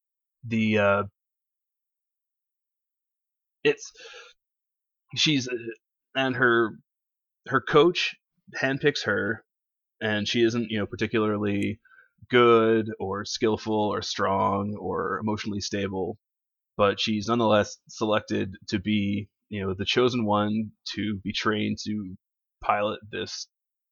and her coach handpicks her, and she isn't, particularly good or skillful or strong or emotionally stable, but she's nonetheless selected to be, the chosen one to be trained to pilot this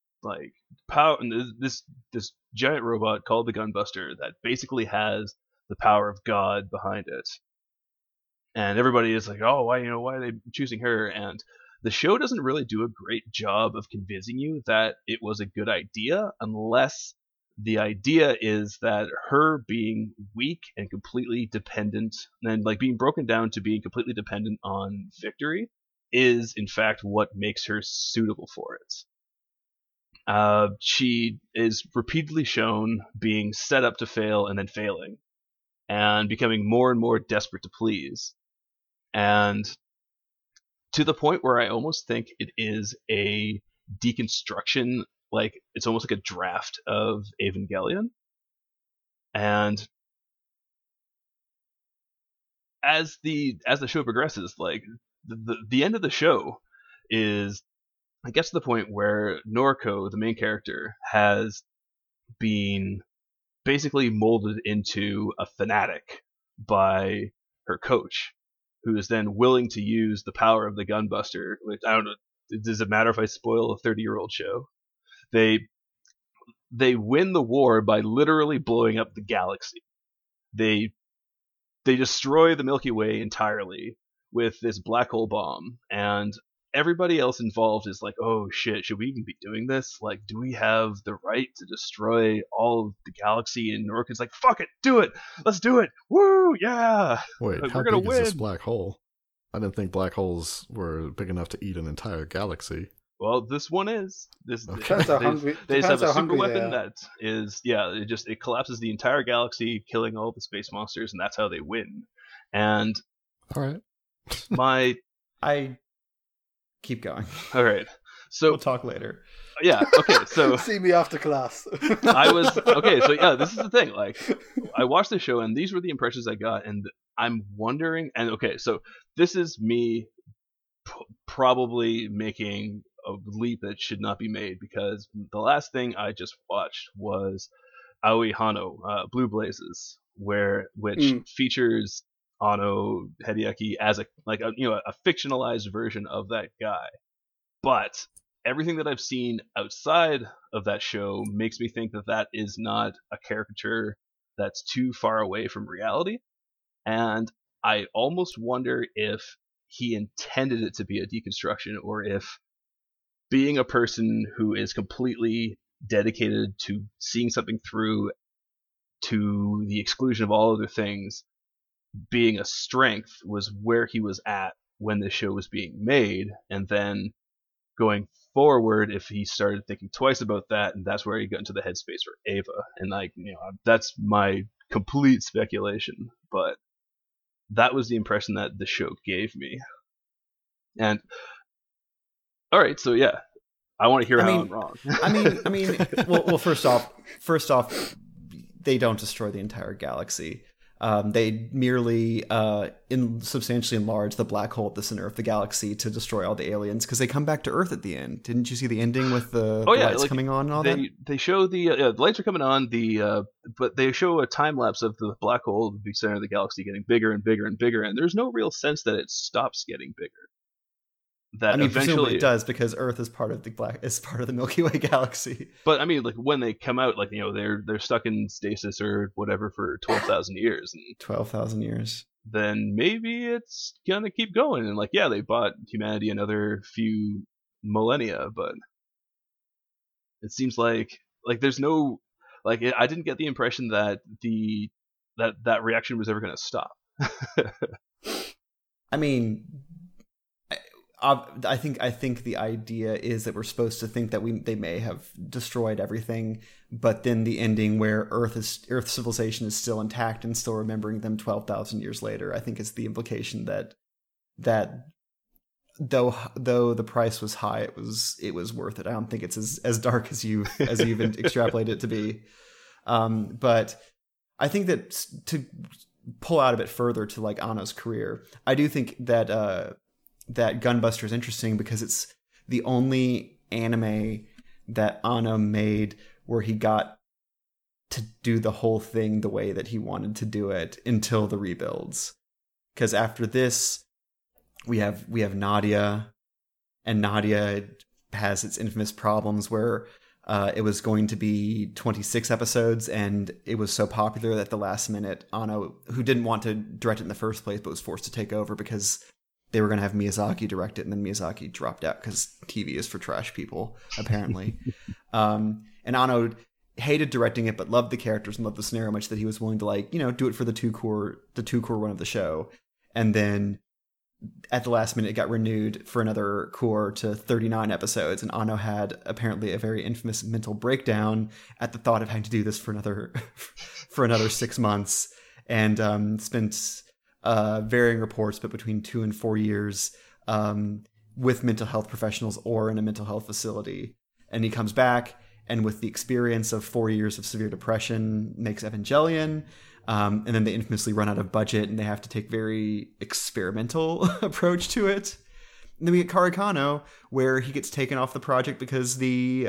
this giant robot called the Gunbuster that basically has the power of God behind it. And everybody is like, oh, why are they choosing her? And the show doesn't really do a great job of convincing you that it was a good idea, unless the idea is that her being weak and completely dependent, and being broken down to being completely dependent on victory, is in fact what makes her suitable for it. She is repeatedly shown being set up to fail and then failing, and becoming more and more desperate to please. And to the point where I almost think it is a deconstruction, it's almost like a draft of Evangelion. And as the show progresses, the end of the show is, I guess, to the point where Noriko, the main character, has been basically molded into a fanatic by her coach, who is then willing to use the power of the Gunbuster, which, I don't know, does it matter if I spoil a 30-year-old show? They win the war by literally blowing up the galaxy. They destroy the Milky Way entirely with this black hole bomb, and everybody else involved is like, oh shit, should we even be doing this? Do we have the right to destroy all of the galaxy? And Noriko's like, fuck it, do it, let's do it, woo, yeah. Wait, how we're gonna big win. is this black hole? I didn't think black holes were big enough to eat an entire galaxy. Well, this one is. They just Depends have a how super hungry weapon they are. that is, it collapses the entire galaxy, killing all the space monsters, and that's how they win. And All right. I keep going. All right. So We'll talk later. yeah, okay. So See me after class. I was okay. So yeah, this is the thing. I watched the show, and these were the impressions I got, and I'm wondering. And okay, so this is me probably making a leap that should not be made, because the last thing I just watched was Aoi Hano, Blue Blazes, which features Ano Hideaki as a fictionalized version of that guy. But everything that I've seen outside of that show makes me think that is not a caricature that's too far away from reality. And I almost wonder if he intended it to be a deconstruction, or if being a person who is completely dedicated to seeing something through to the exclusion of all other things, being a strength, was where he was at when the show was being made. And then going forward, if he started thinking twice about that, and that's where he got into the headspace for Eva. And that's my complete speculation, but that was the impression that the show gave me. And all right, so yeah, I want to hear how I'm wrong. I mean, well, first off, they don't destroy the entire galaxy. They merely substantially enlarge the black hole at the center of the galaxy to destroy all the aliens because they come back to Earth at the end. Didn't you see the ending with the lights coming on and all that? They show the lights are coming on, but they show a time lapse of the black hole at the center of the galaxy getting bigger and bigger and bigger, and there's no real sense that it stops getting bigger. That presumably it does because Earth is part of the Milky Way galaxy. But I mean, like when they come out, like they're stuck in stasis or whatever for 12,000 years. And 12,000 years. Then maybe it's gonna keep going, and they bought humanity another few millennia, but it seems like there's no I didn't get the impression that that reaction was ever gonna stop. I mean, I think the idea is that we're supposed to think that they may have destroyed everything, but then the ending where Earth civilization is still intact and still remembering them 12,000 years later, I think is the implication that though the price was high, it was worth it. I don't think it's as dark as you've extrapolated it to be, but I think that to pull out a bit further to Anno's career, I do think that Gunbuster is interesting because it's the only anime that Anno made where he got to do the whole thing the way that he wanted to do it until the rebuilds. Because after this, we have Nadia, and Nadia has its infamous problems where it was going to be 26 episodes, and it was so popular that at the last minute, Anno, who didn't want to direct it in the first place but was forced to take over because they were going to have Miyazaki direct it, and then Miyazaki dropped out because TV is for trash people, apparently. And Anno hated directing it, but loved the characters and loved the scenario much that he was willing to do it for the two core run of the show. And then at the last minute, it got renewed for another core to 39 episodes, and Anno had apparently a very infamous mental breakdown at the thought of having to do this for another 6 months, and spent varying reports, but between 2 and 4 years with mental health professionals or in a mental health facility. And he comes back, and with the experience of 4 years of severe depression, makes Evangelion. And then they infamously run out of budget, and they have to take very experimental approach to it. And then we get Karikano, where he gets taken off the project because the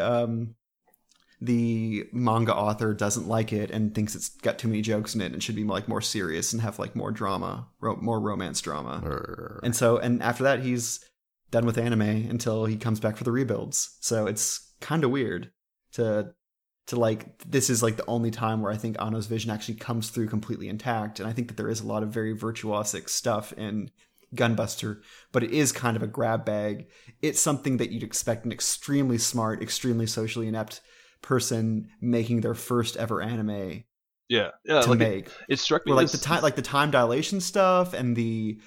manga author doesn't like it and thinks it's got too many jokes in it and should be more serious and have more drama, more romance drama. And after that, he's done with anime until he comes back for the rebuilds. So it's kind of weird to this is the only time where I think Anno's vision actually comes through completely intact. And I think that there is a lot of very virtuosic stuff in Gunbuster, but it is kind of a grab bag. It's something that you'd expect an extremely smart, extremely socially inept person making their first ever anime to make. It struck me the time dilation stuff and the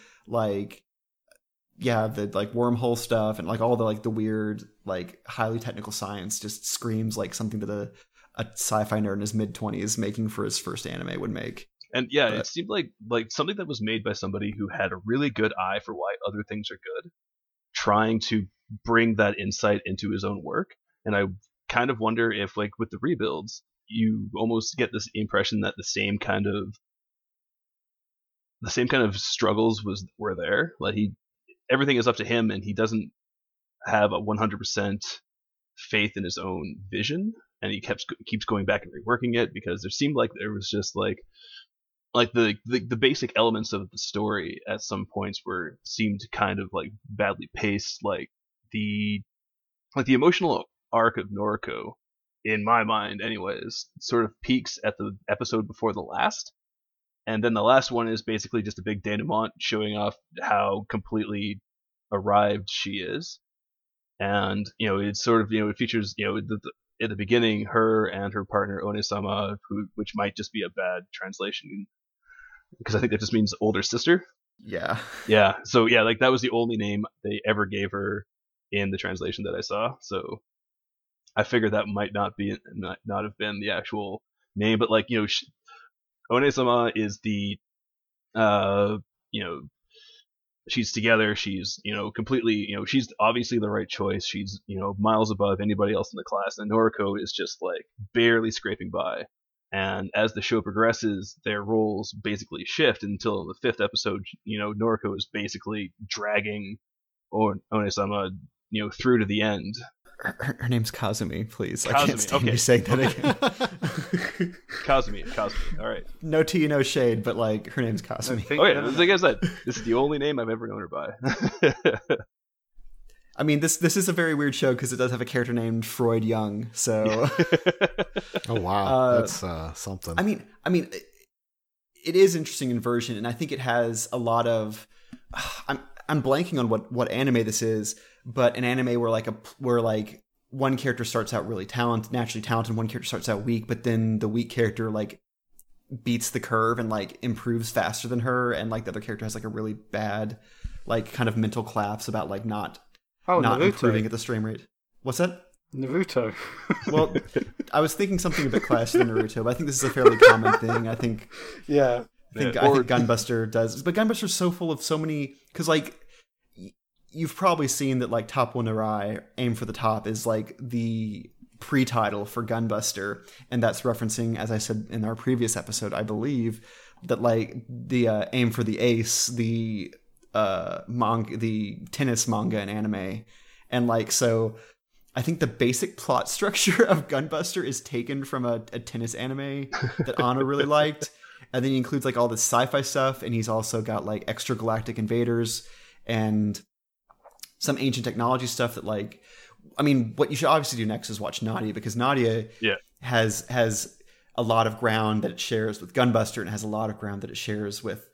wormhole stuff and all the weird highly technical science just screams like something that a sci-fi nerd in his mid-20s making for his first anime would make. And it seemed like something that was made by somebody who had a really good eye for why other things are good, trying to bring that insight into his own work. And I kind of wonder if with the rebuilds, you almost get this impression that the same kind of struggles were there. Everything is up to him, and he doesn't have a 100% faith in his own vision, and he keeps going back and reworking it because there seemed like there was just the basic elements of the story at some points seemed kind of badly paced. The emotional arc of Noriko, in my mind anyways, sort of peaks at the episode before the last, and then the last one is basically just a big denouement showing off how completely arrived she is. And it's sort of it features at the beginning her and her partner One-sama, which might just be a bad translation because I think that just means older sister. Yeah. So that was the only name they ever gave her in the translation that I saw. So I figured that might not have been the actual name, but One-sama is the she's together, she's completely she's obviously the right choice, she's miles above anybody else in the class, and Noriko is just barely scraping by. And as the show progresses, their roles basically shift until in the 5th episode, Noriko is basically dragging Onesama, through to the end. Her name's Kazumi, please. Kazumi, I can't stand you saying that again. Kazumi. All right. No tea, no shade, but like her name's Kazumi. Like I said, this is the only name I've ever known her by. I mean, this is a very weird show because it does have a character named Freud Young. So, oh wow, that's something. I mean, it is interesting inversion, and I think it has a lot of. I'm blanking on what anime this is, but an anime where like one character starts out really naturally talented, one character starts out weak, but then the weak character like beats the curve and like improves faster than her, and like the other character has like a really bad like kind of mental collapse about like not improving at the stream rate. What's that? Naruto. Well, I was thinking something a bit classier than Naruto, but I think this is a fairly common thing. I think Gunbuster does, but Gunbuster's so full of so many, because like you've probably seen that like Top 1 Arai, Aim for the Top, is like the pre-title for Gunbuster, and that's referencing, as I said in our previous episode, I believe, that like the Aim for the Ace, the tennis manga and anime, and like so I think the basic plot structure of Gunbuster is taken from a tennis anime that Anno really liked, and then he includes like all this sci-fi stuff, and he's also got like extragalactic invaders and some ancient technology stuff that like, I mean, what you should obviously do next is watch Nadia, because Nadia has a lot of ground that it shares with Gunbuster, and it has a lot of ground that it shares with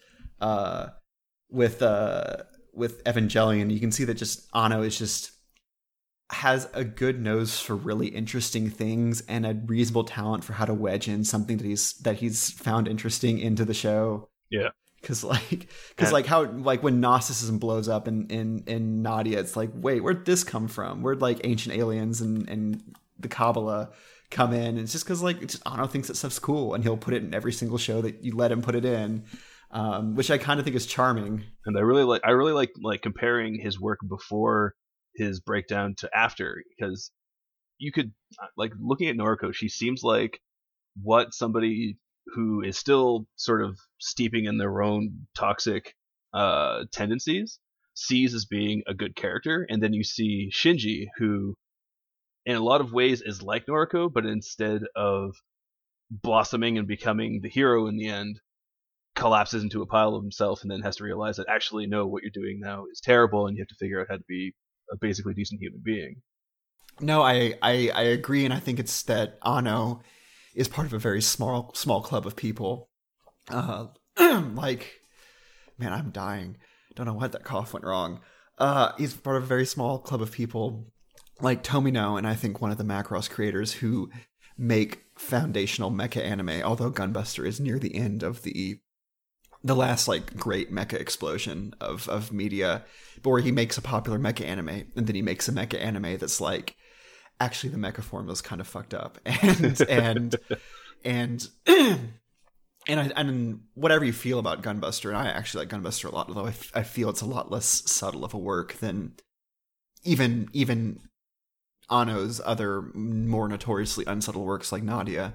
Evangelion. You can see that just Anno has a good nose for really interesting things and a reasonable talent for how to wedge in something that he's found interesting into the show. Yeah. Because how when Gnosticism blows up in Nadia, it's like, wait, where'd this come from? Where'd like ancient aliens and the Kabbalah come in? And it's just because like Anno thinks that stuff's cool, and he'll put it in every single show that you let him put it in. Which I kind of think is charming. And I really like comparing his work before his breakdown to after, because you could like looking at Noriko, she seems like what somebody who is still sort of steeping in their own toxic tendencies sees as being a good character, and then you see Shinji, who in a lot of ways is like Noriko, but instead of blossoming and becoming the hero in the end, collapses into a pile of himself and then has to realize that actually no, what you're doing now is terrible, and you have to figure out how to be a basically decent human being. No, I agree, and I think it's that Anno is part of a very small club of people. Like, man, I'm dying. Don't know what that cough went wrong. He's part of a very small club of people like Tomino, and I think one of the Macross creators, who make foundational mecha anime, although Gunbuster is near the end of the last like great mecha explosion of media, but where he makes a popular mecha anime, and then he makes a mecha anime that's like, actually the mecha formula is kind of fucked up, and whatever you feel about Gunbuster, and I actually like Gunbuster a lot, although I feel it's a lot less subtle of a work than even Anno's other more notoriously unsubtle works like Nadia.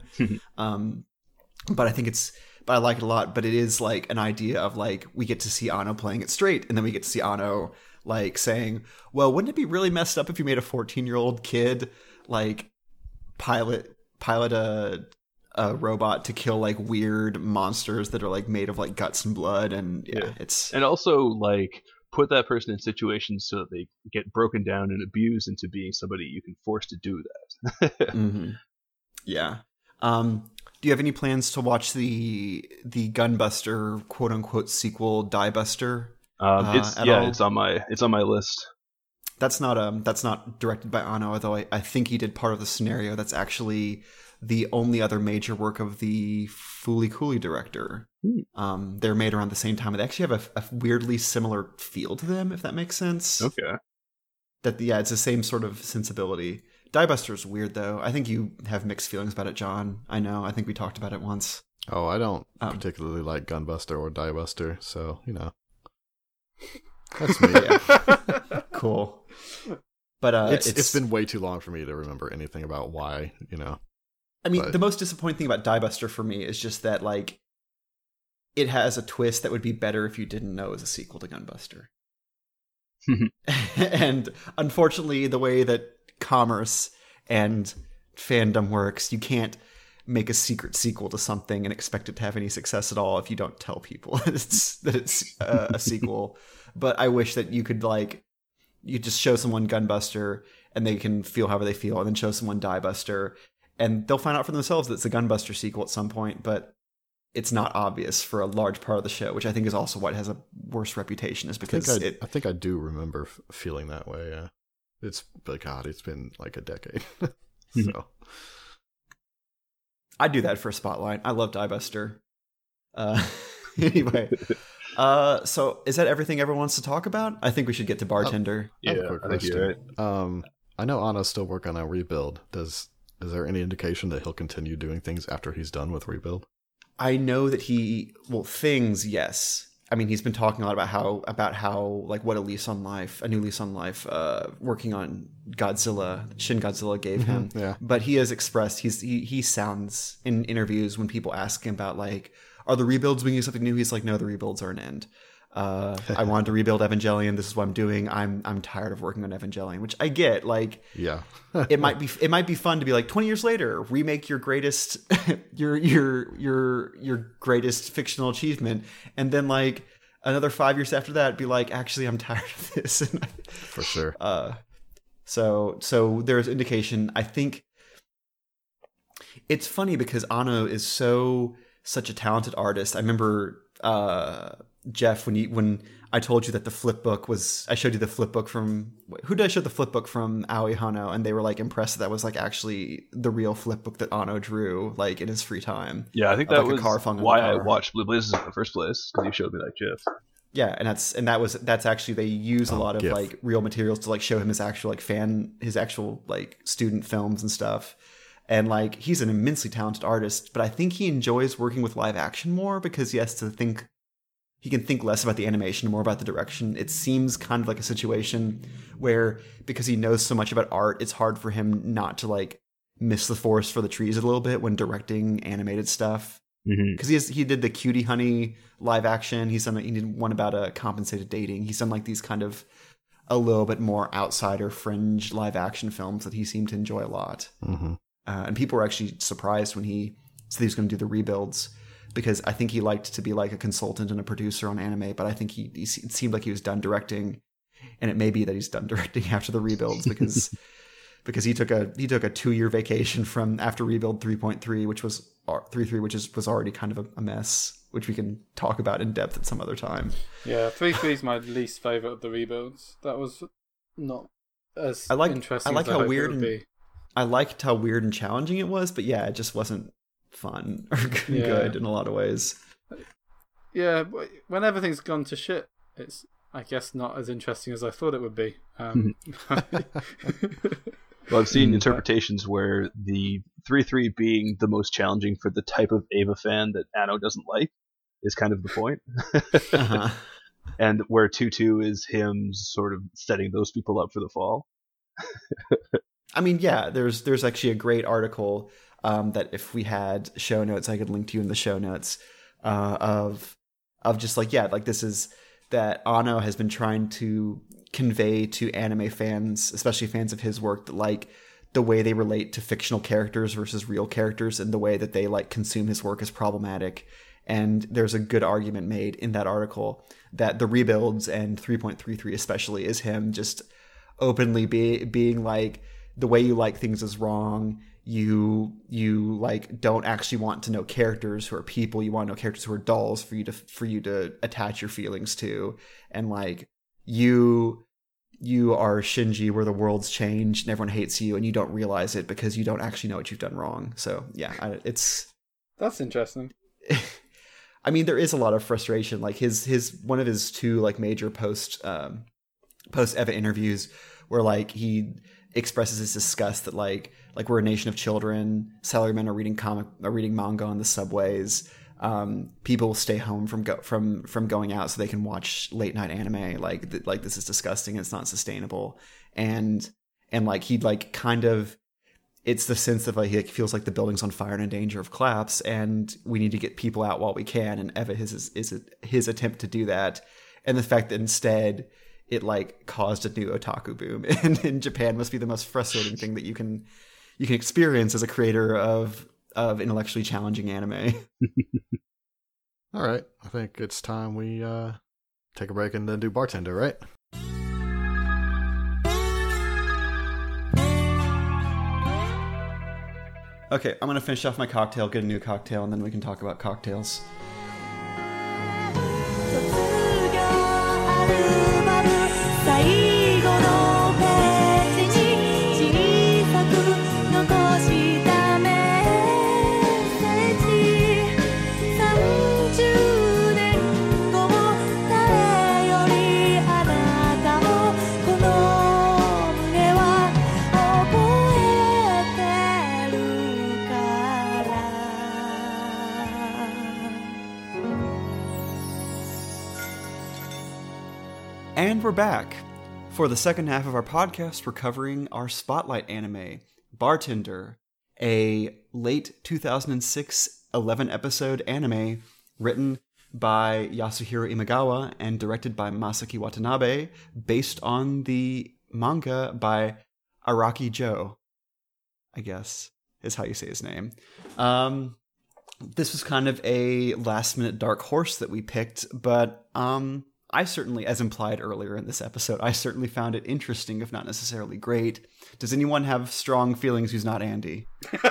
But I like it a lot. But it is like an idea of like, we get to see Anno playing it straight, and then we get to see Anno like saying, well, wouldn't it be really messed up if you made a 14-year-old kid like pilot a robot to kill like weird monsters that are like made of like guts and blood, and and also like put that person in situations so that they get broken down and abused into being somebody you can force to do that. Mm-hmm. Yeah. Do you have any plans to watch the Gunbuster quote unquote sequel, Diebuster? It's on my list. That's not directed by Anno, although I think he did part of the scenario. That's actually the only other major work of the Fooly Cooly director. They're made around the same time. They actually have a weirdly similar feel to them, if that makes sense. Okay. It's the same sort of sensibility. Diebuster's weird, though. I think you have mixed feelings about it, John. I know. I think we talked about it once. Oh, I don't particularly like Gunbuster or Diebuster, so, you know. That's me. Yeah. Cool. But it's been way too long for me to remember anything about why, you know. I mean, But- the most disappointing thing about Die Buster for me is just that, like, it has a twist that would be better if you didn't know it was a sequel to Gunbuster. And unfortunately, the way that commerce and fandom works, you can't make a secret sequel to something and expect it to have any success at all if you don't tell people that it's a sequel. But I wish that you could, like, you just show someone Gunbuster and they can feel however they feel, and then show someone Die Buster and they'll find out for themselves that it's a Gunbuster sequel at some point, but it's not obvious for a large part of the show, which I think is also why it has a worse reputation, is because I think I do remember feeling that way. Yeah, it's but God, it's been like a decade. So I do that for a spotlight. I love Die Buster. Anyway, so is that everything everyone wants to talk about? I think we should get to Bartender. I have a Yeah, quick I think you're right. question. I know Anno's still working on a rebuild. Is there any indication that he'll continue doing things after he's done with rebuild? I know that things, yes. I mean, he's been talking a lot about how like what a new lease on life, working on Godzilla, Shin Godzilla gave him. Yeah. But he has expressed, he sounds in interviews when people ask him about, like, are the rebuilds bringing something new? He's like, no, the rebuilds are an end. I wanted to rebuild Evangelion. This is what I'm doing. I'm tired of working on Evangelion, which I get. Like, Yeah. it might be fun to be like 20 years later, remake your greatest your greatest fictional achievement, and then like another 5 years after that, be like, actually, I'm tired of this. For sure. So there's indication. I think it's funny because Anno is such a talented artist. I remember Jeff, when I told you that the flip book was, I showed you the flip book from, who did I show the flip book from? Aoi Hano, and they were like impressed that was like actually the real flip book that Anno drew like in his free time. Yeah, I think Of, that like, a was car falling on why the I car. watched Blue Blazes in the first place, because you showed me that GIF. Yeah, and that's actually, they use a lot of GIF. like real materials to like show him his actual his actual like student films and stuff. And like he's an immensely talented artist, but I think he enjoys working with live action more because he has to think, he can think less about the animation and more about the direction. It seems kind of like a situation where, because he knows so much about art, it's hard for him not to like miss the forest for the trees a little bit when directing animated stuff. Mm-hmm. Because he did the Cutie Honey live action. He did one about a compensated dating. He's done like these kind of a little bit more outsider fringe live action films that he seemed to enjoy a lot. Mm-hmm. And people were actually surprised when he said he was going to do the rebuilds, because I think he liked to be like a consultant and a producer on anime, but I think it seemed like he was done directing, and it may be that he's done directing after the rebuilds because he took a 2-year vacation from after rebuild 3.3, which was 3.3, which was already kind of a mess, which we can talk about in depth at some other time. Yeah, 3.3 is my least favorite of the rebuilds. That was not as interesting. I like as how hoped weird it would be. I liked how weird and challenging it was, but yeah, it just wasn't fun or good in a lot of ways. Yeah, but when everything's gone to shit, it's, I guess, not as interesting as I thought it would be. Well, I've seen interpretations where the 3.3 being the most challenging for the type of Eva fan that Anno doesn't like is kind of the point. Uh-huh. And where 2.2 is him sort of setting those people up for the fall. I mean, yeah, there's actually a great article that if we had show notes, I could link to you in the show notes of just like, yeah, like this is that Anno has been trying to convey to anime fans, especially fans of his work, that like the way they relate to fictional characters versus real characters and the way that they like consume his work is problematic. And there's a good argument made in that article that the rebuilds and 3.33 especially is him just openly being like, the way you like things is wrong. You like don't actually want to know characters who are people. You want to know characters who are dolls for you to attach your feelings to. And like you are Shinji, where the world's changed and everyone hates you, and you don't realize it because you don't actually know what you've done wrong. So yeah, That's interesting. I mean, there is a lot of frustration. Like his one of his 2 like major post Eva interviews where like he expresses his disgust that like we're a nation of children, salarymen are reading manga on the subways, people stay home from going out so they can watch late night anime, like this is disgusting, it's not sustainable, and like he like kind of it's the sense of like, it feels like the building's on fire and in danger of collapse, and we need to get people out while we can. And Eva is his attempt to do that, and the fact that instead it like caused a new otaku boom in Japan must be the most frustrating thing that you can experience as a creator of intellectually challenging anime. All right, I think it's time we take a break and then do bartender, right? Okay, I'm gonna finish off my cocktail, get a new cocktail, and then we can talk about cocktails. And we're back. For the second half of our podcast, we're covering our spotlight anime, Bartender, a late 2006 11-episode anime written by Yasuhiro Imagawa and directed by Masaki Watanabe, based on the manga by Araki Joe, I guess is how you say his name. This was kind of a last-minute dark horse that we picked, but I certainly, as implied earlier in this episode, I certainly found it interesting, if not necessarily great. Does anyone have strong feelings who's not Andy?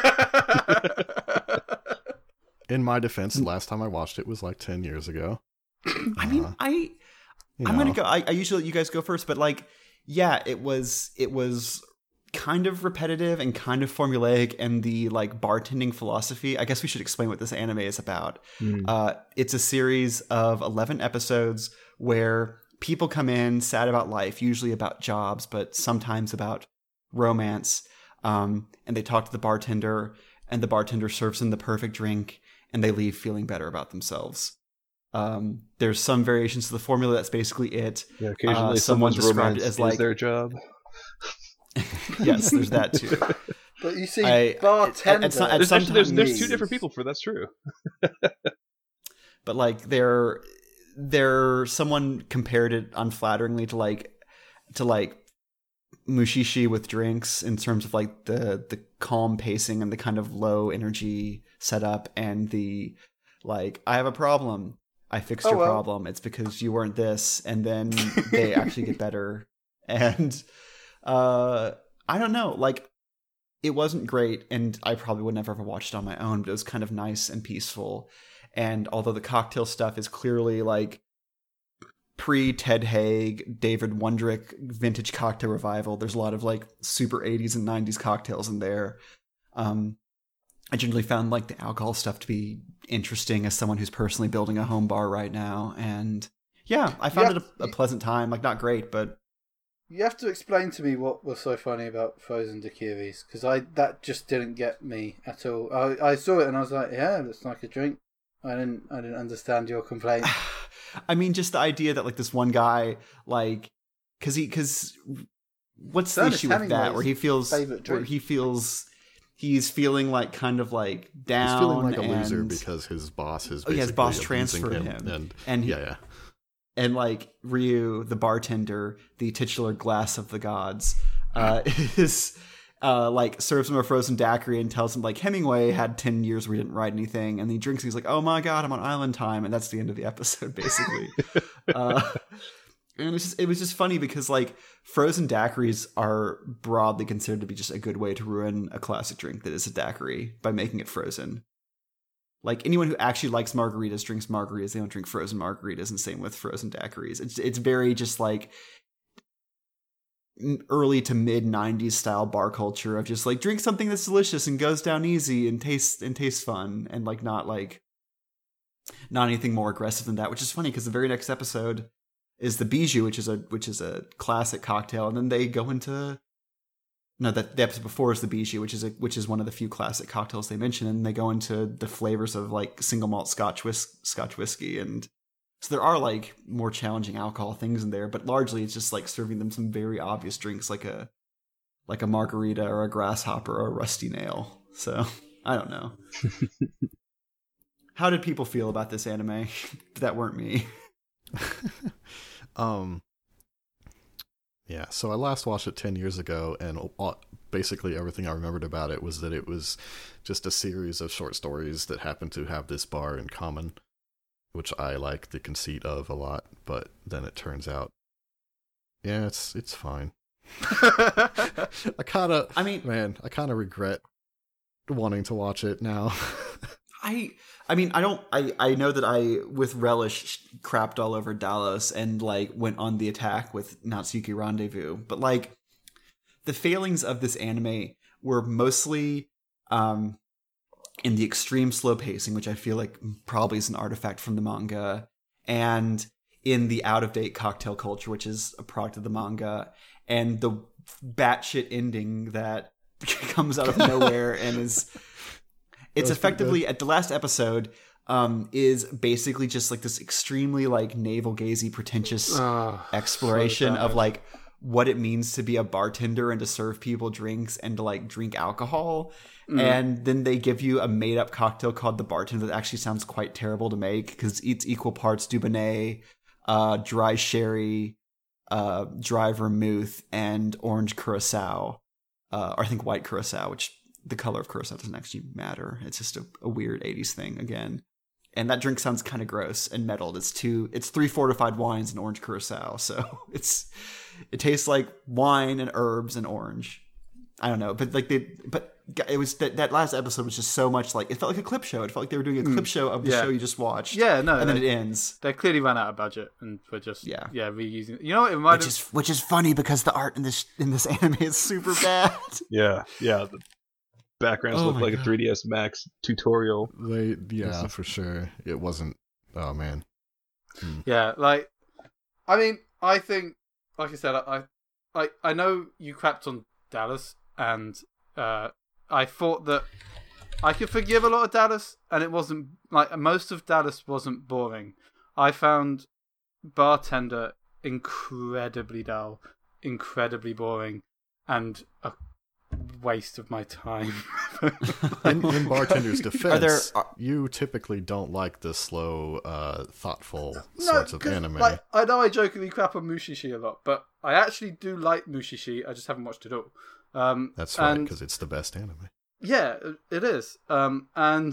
In my defense, last time I watched it was like 10 years ago. I mean, I'm going to go. I usually let you guys go first, but like, yeah, it was kind of repetitive and kind of formulaic, and the like bartending philosophy. I guess we should explain what this anime is about. It's a series of 11 episodes where people come in sad about life, usually about jobs, but sometimes about romance. And they talk to the bartender, and the bartender serves them the perfect drink, and they leave feeling better about themselves. There's some variations to the formula. That's basically it. Yeah, occasionally someone's romance as like, is their job. Yes, there's that too. But you see, bartender. There's two different people for that's true. But like, someone compared it unflatteringly to like mushishi with drinks in terms of like the calm pacing and the kind of low energy setup, and the like, I have a problem, I fixed your problem, it's because you weren't this, and then they actually get better. And I don't know, like, it wasn't great, and I probably would never have watched it on my own, but it was kind of nice and peaceful. And although the cocktail stuff is clearly like pre-Ted Haig, David Wondrich vintage cocktail revival, there's a lot of like super 80s and 90s cocktails in there. I generally found like the alcohol stuff to be interesting as someone who's personally building a home bar right now. And yeah, I found it a pleasant time. Like, not great, but... You have to explain to me what was so funny about Frozen Daiquiris, because that just didn't get me at all. I saw it and I was like, yeah, looks like a drink. I didn't understand your complaint. I mean, just the idea that like this one guy, like, because what's the issue with that? Where he's feeling like kind of like down. He's feeling like a loser because his boss is basically his boss transferred him. And yeah. And like Ryu, the bartender, the titular glass of the gods, is like serves him a frozen daiquiri and tells him like Hemingway had 10 years where he didn't write anything, and he drinks. He's like, oh my god, I'm on island time, and that's the end of the episode basically. And it was just funny because like frozen daiquiris are broadly considered to be just a good way to ruin a classic drink that is a daiquiri by making it frozen. Like, anyone who actually likes margaritas drinks margaritas. They don't drink frozen margaritas, and same with frozen daiquiris. It's very just like early to mid 90s style bar culture of just like drink something that's delicious and goes down easy and tastes fun, and like not anything more aggressive than that. Which is funny because the very next episode is the Bijou, which is a classic cocktail, and then they go into the episode before is the Bijou, which is one of the few classic cocktails they mention, and they go into the flavors of like single malt Scotch whiskey, and so there are like more challenging alcohol things in there, but largely it's just like serving them some very obvious drinks, like a like a margarita or a grasshopper or a rusty nail. So I don't know. How did people feel about this anime that weren't me? Yeah, so I last watched it 10 years ago, and basically everything I remembered about it was that it was just a series of short stories that happened to have this bar in common, which I like the conceit of a lot, but then it turns out, yeah, it's fine. I kind of regret wanting to watch it now. I know that I with relish crapped all over Dallas and like went on the attack with Natsuki Rendezvous, but like the failings of this anime were mostly in the extreme slow pacing, which I feel like probably is an artifact from the manga, and in the out of date cocktail culture, which is a product of the manga, and the batshit ending that comes out of nowhere and is. It's effectively at the last episode is basically just like this extremely like navel gazy pretentious exploration of like what it means to be a bartender and to serve people drinks and to like drink alcohol. And then they give you a made up cocktail called the Bartender that actually sounds quite terrible to make because it's equal parts Dubonnet, dry sherry, dry vermouth, and orange curacao, or I think white curacao, which the color of curacao doesn't actually matter. It's just a weird 80s thing again. And that drink sounds kind of gross and meddled. It's 3 fortified wines and orange curacao. So it tastes like wine and herbs and orange. I don't know. But it was that last episode was just so much like, it felt like a clip show. It felt like they were doing a clip show of the show you just watched. Yeah, no. And then it ends. They clearly ran out of budget and were just reusing it. You know what? It reminded which is funny because the art in this anime is super bad. Yeah. The backgrounds look like a 3DS Max tutorial. For sure. It wasn't. Oh man. Yeah, like, I mean, I think, like I said, I know you crapped on Dallas, and I thought that I could forgive a lot of Dallas, and it wasn't like most of Dallas wasn't boring. I found Bartender incredibly dull, incredibly boring, and a waste of my time. in Bartender's defense, you typically don't like the slow, thoughtful sorts of anime. Like, I know I jokingly crap on Mushishi a lot, but I actually do like Mushishi. I just haven't watched it all. That's right, because it's the best anime. Yeah, it is. And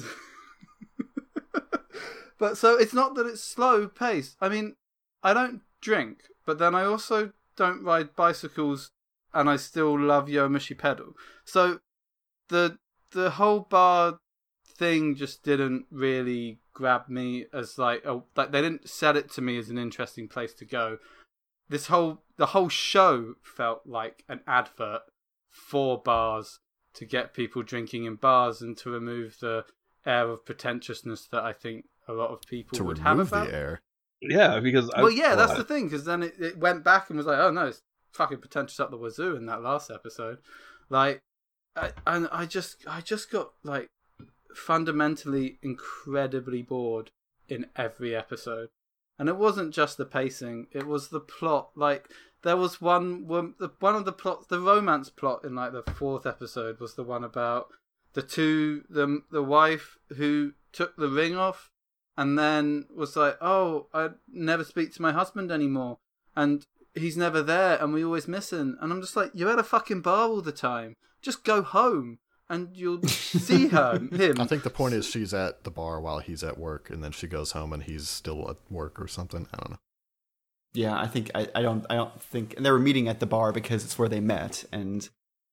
but so it's not that it's slow paced. I mean, I don't drink, but then I also don't ride bicycles, and I still love Yomushi Pedal. So the whole bar thing just didn't really grab me as like they didn't sell it to me as an interesting place to go. The whole show felt like an advert for bars to get people drinking in bars and to remove the air of pretentiousness that I think a lot of people would have about the air. Yeah, because that's the thing, because then it went back and was like, oh no, it's fucking pretentious up the wazoo in that last episode. Like, I just got like fundamentally incredibly bored in every episode, and it wasn't just the pacing; it was the plot. Like, there was one of the plots, the romance plot in like the 4th episode was the one about the wife who took the ring off and then was like, oh, I never speak to my husband anymore, and he's never there, and we always miss him. And I'm just like, you're at a fucking bar all the time. Just go home, and you'll see him. I think the point is she's at the bar while he's at work, and then she goes home and he's still at work or something. I don't know. Yeah, I think I don't think, and they were meeting at the bar because it's where they met, and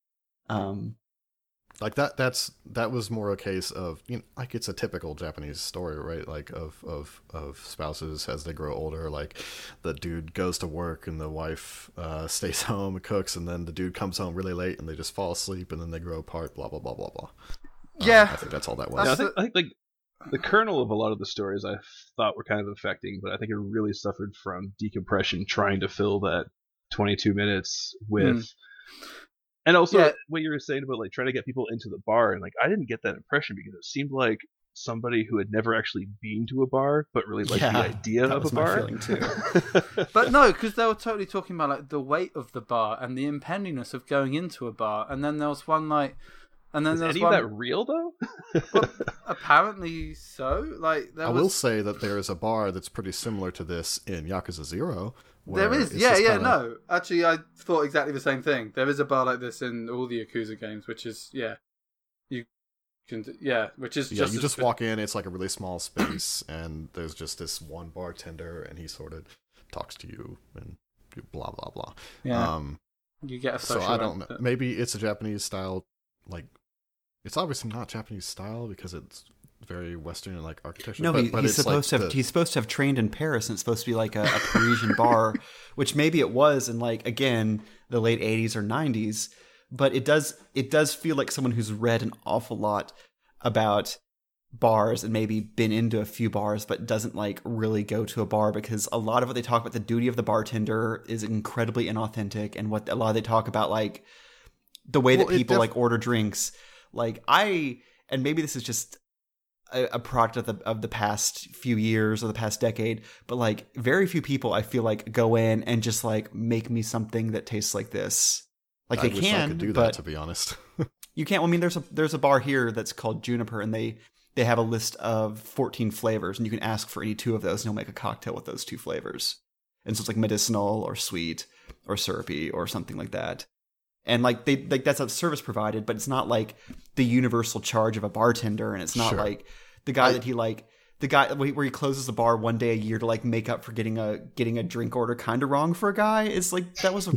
like that was more a case of, you know, like it's a typical Japanese story, right? Like of spouses as they grow older. Like the dude goes to work and the wife stays home and cooks, and then the dude comes home really late and they just fall asleep, and then they grow apart. Blah blah blah blah blah. Yeah, I think that's all that was. Yeah, I think like the kernel of a lot of the stories I thought were kind of affecting, but I think it really suffered from decompression, trying to fill that 22 minutes with. And also what you were saying about like trying to get people into the bar, and like I didn't get that impression because it seemed like somebody who had never actually been to a bar, but really liked the idea that of was a my bar. feeling too. But no, because they were totally talking about like the weight of the bar and the impendingness of going into a bar, and then there was one like, and then Is there was any one. of that real though? Well, apparently so. Like I will say that there is a bar that's pretty similar to this in Yakuza 0. There is, no. Actually, I thought exactly the same thing. There is a bar like this in all the Yakuza games, which is which is you just walk in. It's like a really small space, and there's just this one bartender, and he sort of talks to you and blah blah blah. Yeah, you get a social. So I don't know. Maybe it's a Japanese style. Like, it's obviously not Japanese style because it's very Western and like architecture. No, but he's supposed to have. He's supposed to have trained in Paris, and it's supposed to be like a Parisian bar, which maybe it was in like again the late '80s or '90s. But it does feel like someone who's read an awful lot about bars and maybe been into a few bars, but doesn't like really go to a bar, because a lot of what they talk about the duty of the bartender is incredibly inauthentic, and what a lot of they talk about like the way that people like order drinks. Like and maybe this is just a product of the past few years or the past decade, but like very few people I feel like go in and just like make me something that tastes like this. Like they wish I could do that, to be honest. You can't. Well, I mean, there's a bar here that's called Juniper, and they have a list of 14 flavors, and you can ask for any 2 of those, and he'll make a cocktail with those 2 flavors. And so it's like medicinal or sweet or syrupy or something like that. And like that's a service provided, but it's not like the universal charge of a bartender, and it's not like the guy the guy where he closes the bar one day a year to like make up for getting a drink order kind of wrong for a guy. Is like that was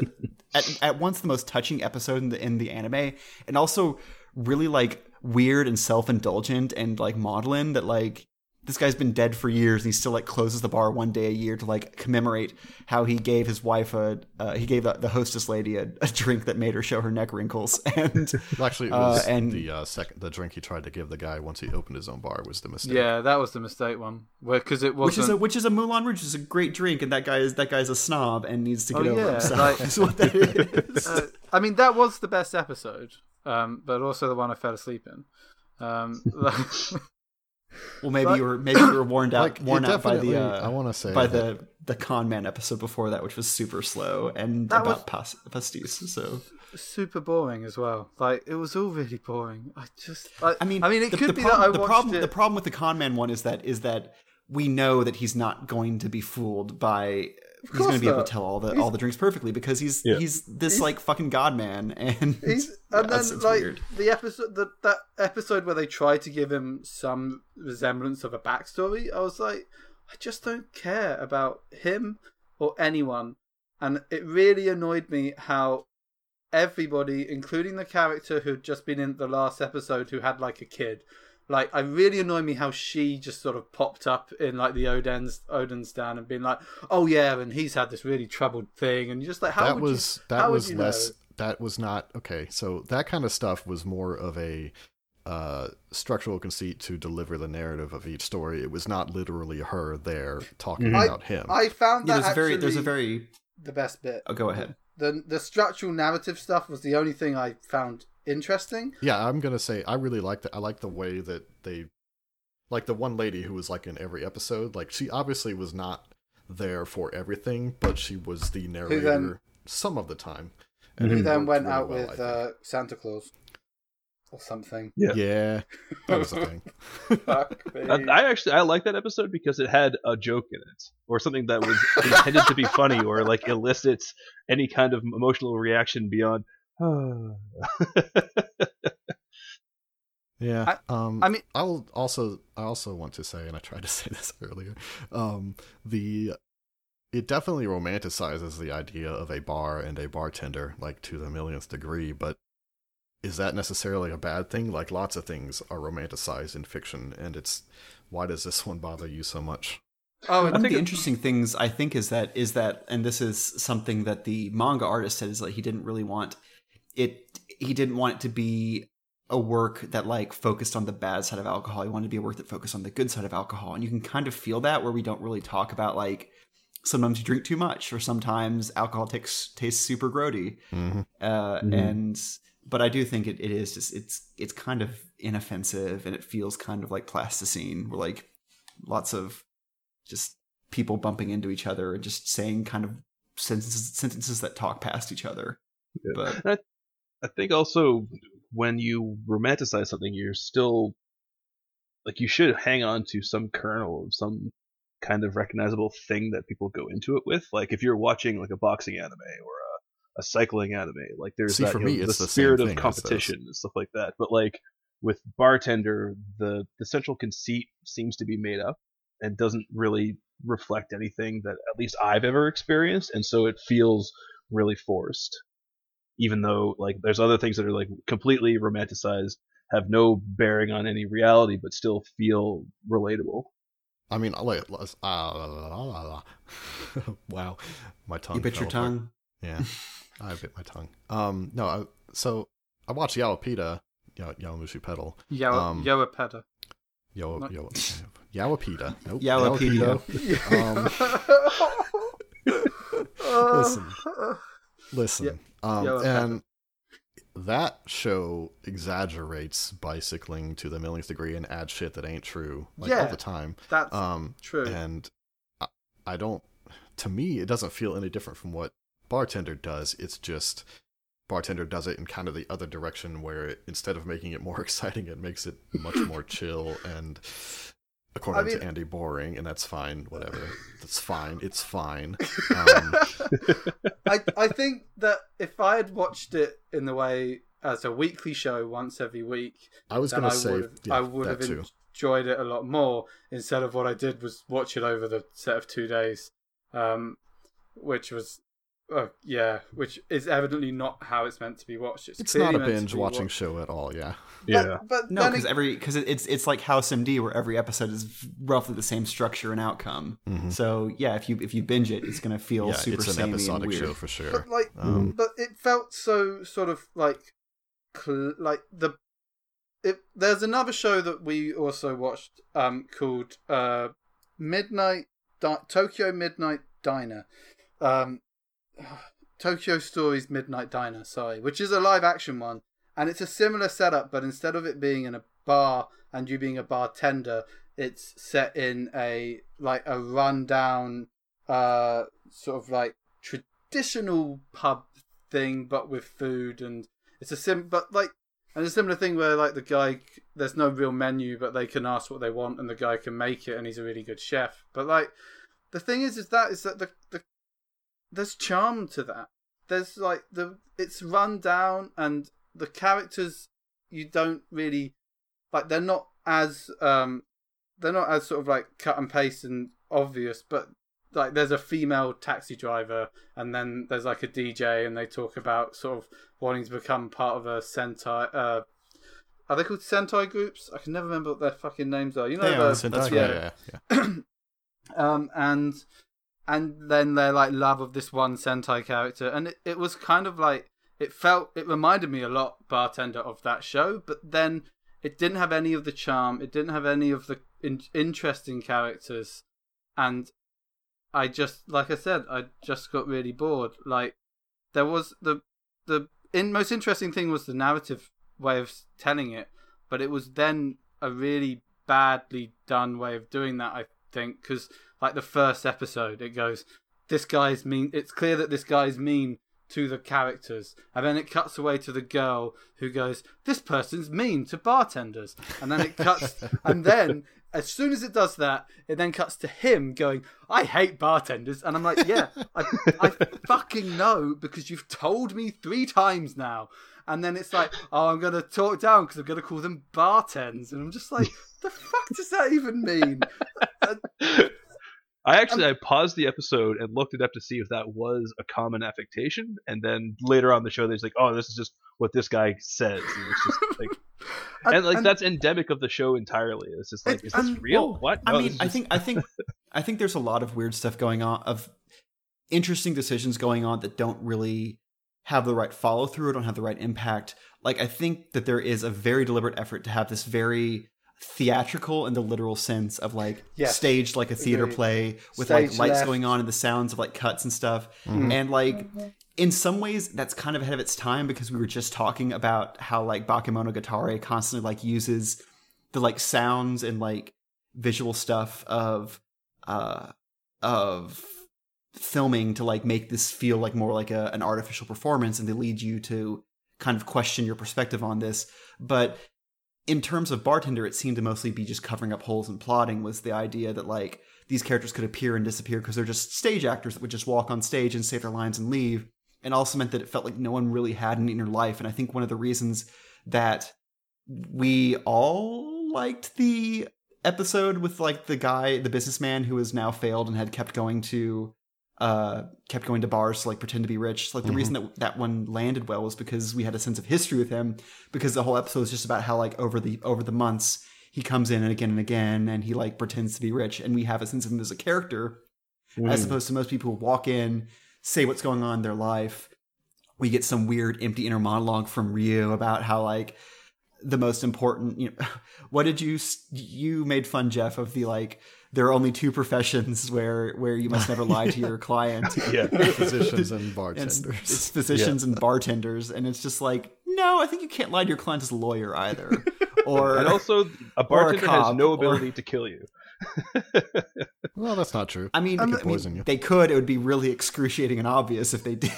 at once the most touching episode in the anime, and also really like weird and self-indulgent and like maudlin that like this guy's been dead for years and he still like closes the bar one day a year to like commemorate how he gave his wife he gave the hostess lady a drink that made her show her neck wrinkles. And well, actually it was the drink he tried to give the guy once he opened his own bar was the mistake. Yeah, that was the mistake one. Because it wasn't, which is a Moulin Rouge, is a great drink, and that guy's a snob and needs to get over himself. Like, that's what that is. I mean, that was the best episode, but also the one I fell asleep in. Well, maybe you were worn out by the I want to say the Con Man episode before that, which was super slow and that about pastis. So super boring as well. Like it was all really boring. I mean, it could be that I watched it. The problem with the Con Man one is that we know that he's not going to be fooled by. He's going to be able to tell all the drinks perfectly because he's this like fucking god man, and then like weird. The episode that episode where they try to give him some resemblance of a backstory, I was like, I just don't care about him or anyone, and it really annoyed me how everybody, including the character who'd just been in the last episode who had like a kid. Like, it really annoyed me how she just sort of popped up in, like, the Odin stand and been like, oh, yeah, and he's had this really troubled thing. And you're just like, that was not, okay, so that kind of stuff was more of a structural conceit to deliver the narrative of each story. It was not literally her there talking about him. I found that the best bit. Oh, go ahead. The structural narrative stuff was the only thing I found interesting. Yeah, I'm gonna say I really liked it. I like the way that they, like the one lady who was like in every episode. Like she obviously was not there for everything, but she was the narrator some of the time. And who then went out with Santa Claus or something. Yeah, that was the thing. Fuck me. I like that episode because it had a joke in it, or something that was intended to be funny, or like elicits any kind of emotional reaction beyond. Yeah. I mean, I also want to say, and I tried to say this earlier, it definitely romanticizes the idea of a bar and a bartender, like to the millionth degree, but is that necessarily a bad thing? Like lots of things are romanticized in fiction, and why does this one bother you so much? Oh, I think the interesting things I think is that, and this is something that the manga artist said, is that he didn't really want it. He didn't want it to be a work that like focused on the bad side of alcohol. He wanted to be a work that focused on the good side of alcohol, and you can kind of feel that where we don't really talk about like sometimes you drink too much, or sometimes alcohol tastes super grody, and but I do think it is just it's kind of inoffensive, and it feels kind of like plasticine, where like lots of just people bumping into each other and just saying kind of sentences that talk past each other. Yeah. But I think also when you romanticize something, you're still like, you should hang on to some kernel of some kind of recognizable thing that people go into it with. Like if you're watching like a boxing anime or a cycling anime, like there's See, that, for you know, me, the it's the spirit same of thing as competition and stuff like that. But like with Bartender, the central conceit seems to be made up and doesn't really reflect anything that at least I've ever experienced, and so it feels really forced. Even though like there's other things that are like completely romanticized, have no bearing on any reality, but still feel relatable. I mean, like, wow, my tongue. you bit your fell apart. tongue. Yeah, I bit my tongue. No, so I watched Yawapita, Yowamushi Pedal. Yowapeda. Yawapita. Nope. Yawapita. Listen. And that show exaggerates bicycling to the millionth degree and adds shit that ain't true, like all the time. That's true. And I don't. To me, it doesn't feel any different from what Bartender does. It's just Bartender does it in kind of the other direction, where instead of making it more exciting, it makes it much more chill and, according to Andy, boring, and that's fine. Whatever, that's fine. It's fine. I think that if I had watched it in the way as a weekly show once every week, I was going to say I would have enjoyed it a lot more. Instead of what I did was watch it over the set of 2 days, which was. Which is evidently not how it's meant to be watched. It's not a binge watching show at all. Yeah. But no, because it's like House MD, where every episode is roughly the same structure and outcome. Mm-hmm. So yeah, if you binge it, it's gonna feel super it's an samey episodic and weird. show for sure. But but it felt so sort of like there's another show that we also watched called Tokyo Midnight Diner. Tokyo Stories Midnight Diner, which is a live action one, and it's a similar setup, but instead of it being in a bar and you being a bartender, it's set in a rundown sort of like traditional pub thing, but with food, and it's a similar thing where like the guy, there's no real menu, but they can ask what they want and the guy can make it, and he's a really good chef. But like the thing is that the there's charm to that. There's like it's run down, and the characters, you don't really like. They're not as sort of like cut and paste and obvious. But like, there's a female taxi driver, and then there's like a DJ, and they talk about sort of wanting to become part of a Sentai. Are they called Sentai groups? I can never remember what their fucking names are. You know, they are Sentai. Yeah. And then their like love of this one Sentai character, and it was kind of like it reminded me a lot, Bartender, of that show, but then it didn't have any of the charm, it didn't have any of the interesting characters, and I just, like I said, I just got really bored. Like, there was the most interesting thing was the narrative way of telling it, but it was then a really badly done way of doing that, I think, because like the first episode, it goes, this guy's mean. It's clear that this guy's mean to the characters, and then it cuts away to the girl who goes, this person's mean to bartenders, and then it cuts, and then as soon as it does that, it then cuts to him going, I hate bartenders, and I'm like, yeah, I fucking know, because you've told me 3 times now. And then it's like, oh, I'm gonna talk down because I'm gonna call them bartends, and I'm just like, the fuck does that even mean? I paused the episode and looked it up to see if that was a common affectation, and then later on the show, there's like, oh, this is just what this guy says, and it's just like, and that's endemic of the show entirely. It's just like, is this real? What? No, I think there's a lot of weird stuff going on, of interesting decisions going on that don't really have the right follow through or don't have the right impact. Like, I think that there is a very deliberate effort to have this very theatrical in the literal sense of like staged like a theater play with like lights going on and the sounds of like cuts and stuff. Mm-hmm. And like in some ways that's kind of ahead of its time, because we were just talking about how like Bakemonogatari constantly like uses the like sounds and like visual stuff of filming to like make this feel like more like an artificial performance, and they lead you to kind of question your perspective on this. But in terms of Bartender, it seemed to mostly be just covering up holes in plotting, was the idea that like these characters could appear and disappear because they're just stage actors that would just walk on stage and say their lines and leave. And also meant that it felt like no one really had an inner life. And I think one of the reasons that we all liked the episode with like the guy, the businessman who has now failed and had kept going to bars to like pretend to be rich. So, like the reason that one landed well was because we had a sense of history with him, because the whole episode is just about how like over the months he comes in and again and he like pretends to be rich, and we have a sense of him as a character, as opposed to most people who walk in, say what's going on in their life. We get some weird empty inner monologue from Ryu about how like the most important, you know, what did you made fun, Jeff, of the like, there are only two professions where you must never lie to your client. Physicians and bartenders. It's physicians and bartenders, and it's just like, no, I think you can't lie to your client as a lawyer either. And also, a bartender has no ability to kill you. Well, that's not true. I mean, they could poison you. They could. It would be really excruciating and obvious if they did.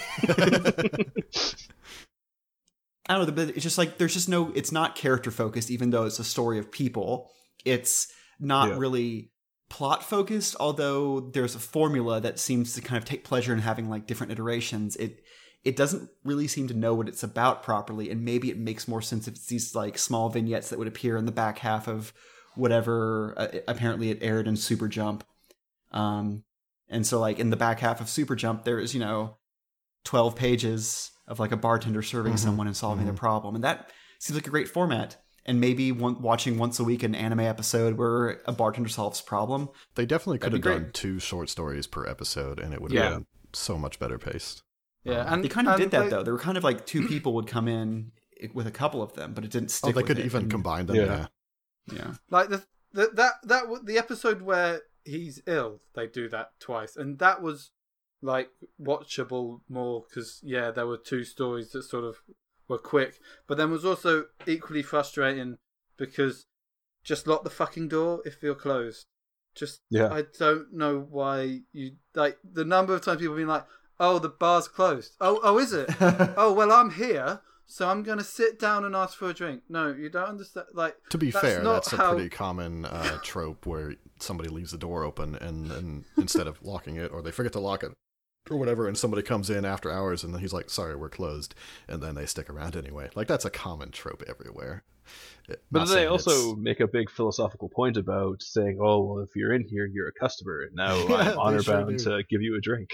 I don't know, but it's just like, there's just no, it's not character focused, even though it's a story of people. It's not really plot focused, although there's a formula that seems to kind of take pleasure in having like different iterations. It doesn't really seem to know what it's about properly, and maybe it makes more sense if it's these like small vignettes that would appear in the back half of whatever, apparently it aired in Super Jump. And so like in the back half of Super Jump, there's, 12 pages of like a bartender serving someone and solving their problem. And that seems like a great format. And maybe watching once a week an anime episode where a bartender solves a problem. They definitely could have done 2 short stories per episode, and it would have been so much better paced. Yeah, and they kind of did that though. There were kind of like 2 people would come in with a couple of them, but it didn't stick. They could even combine them. Yeah. Like the episode where he's ill, they do that twice, and that was like watchable more because there were 2 stories that sort of were quick, but then was also equally frustrating because just lock the fucking door if you're closed. I don't know why you like the number of times people have been like, oh, the bar's closed. Oh, is it? Oh, well, I'm here, so I'm going to sit down and ask for a drink. No, you don't understand. Like, to be fair, that's a pretty common trope where somebody leaves the door open and instead of locking it, or they forget to lock it or whatever, and somebody comes in after hours and then he's like, sorry, we're closed, and then they stick around anyway. Like, that's a common trope everywhere. But they also make a big philosophical point about saying, oh, well, if you're in here, you're a customer, and now I'm honor-bound to give you a drink.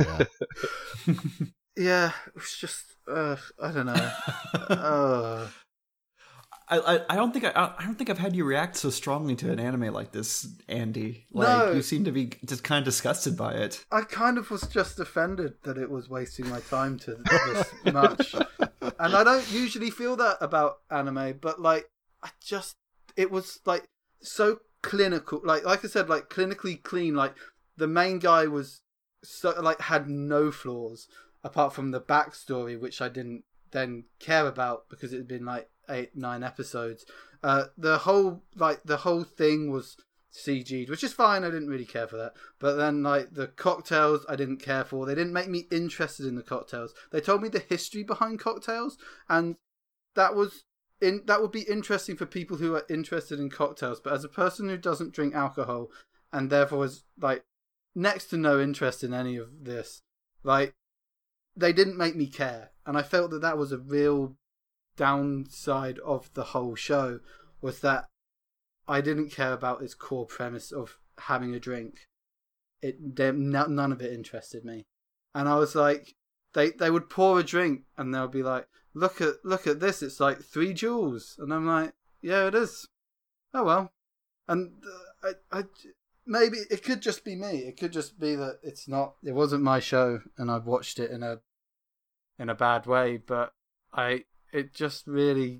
Yeah, it's just, I don't know. I don't think I've had you react so strongly to an anime like this, Andy. Like, you seem to be just kind of disgusted by it. I kind of was just offended that it was wasting my time to this much. And I don't usually feel that about anime, but like, it was like so clinical. Like I said, like clinically clean. Like the main guy was so like had no flaws apart from the backstory, which I didn't then care about because it had been like 8-9 episodes. The whole thing was CG'd, which is fine. I didn't really care for that. But then like the cocktails, I didn't care for. They didn't make me interested in the cocktails. They told me the history behind cocktails, and that would be interesting for people who are interested in cocktails. But as a person who doesn't drink alcohol and therefore has like next to no interest in any of this, like they didn't make me care, and I felt that was a real downside of the whole show, was that I didn't care about its core premise of having a drink. None of it interested me, and I was like, they would pour a drink and they'll be like, look at this, it's like 3 joules, and I'm like, yeah, it is. Oh well, and I maybe it could just be me. It could just be that it wasn't my show, and I've watched it in a bad way, but it just really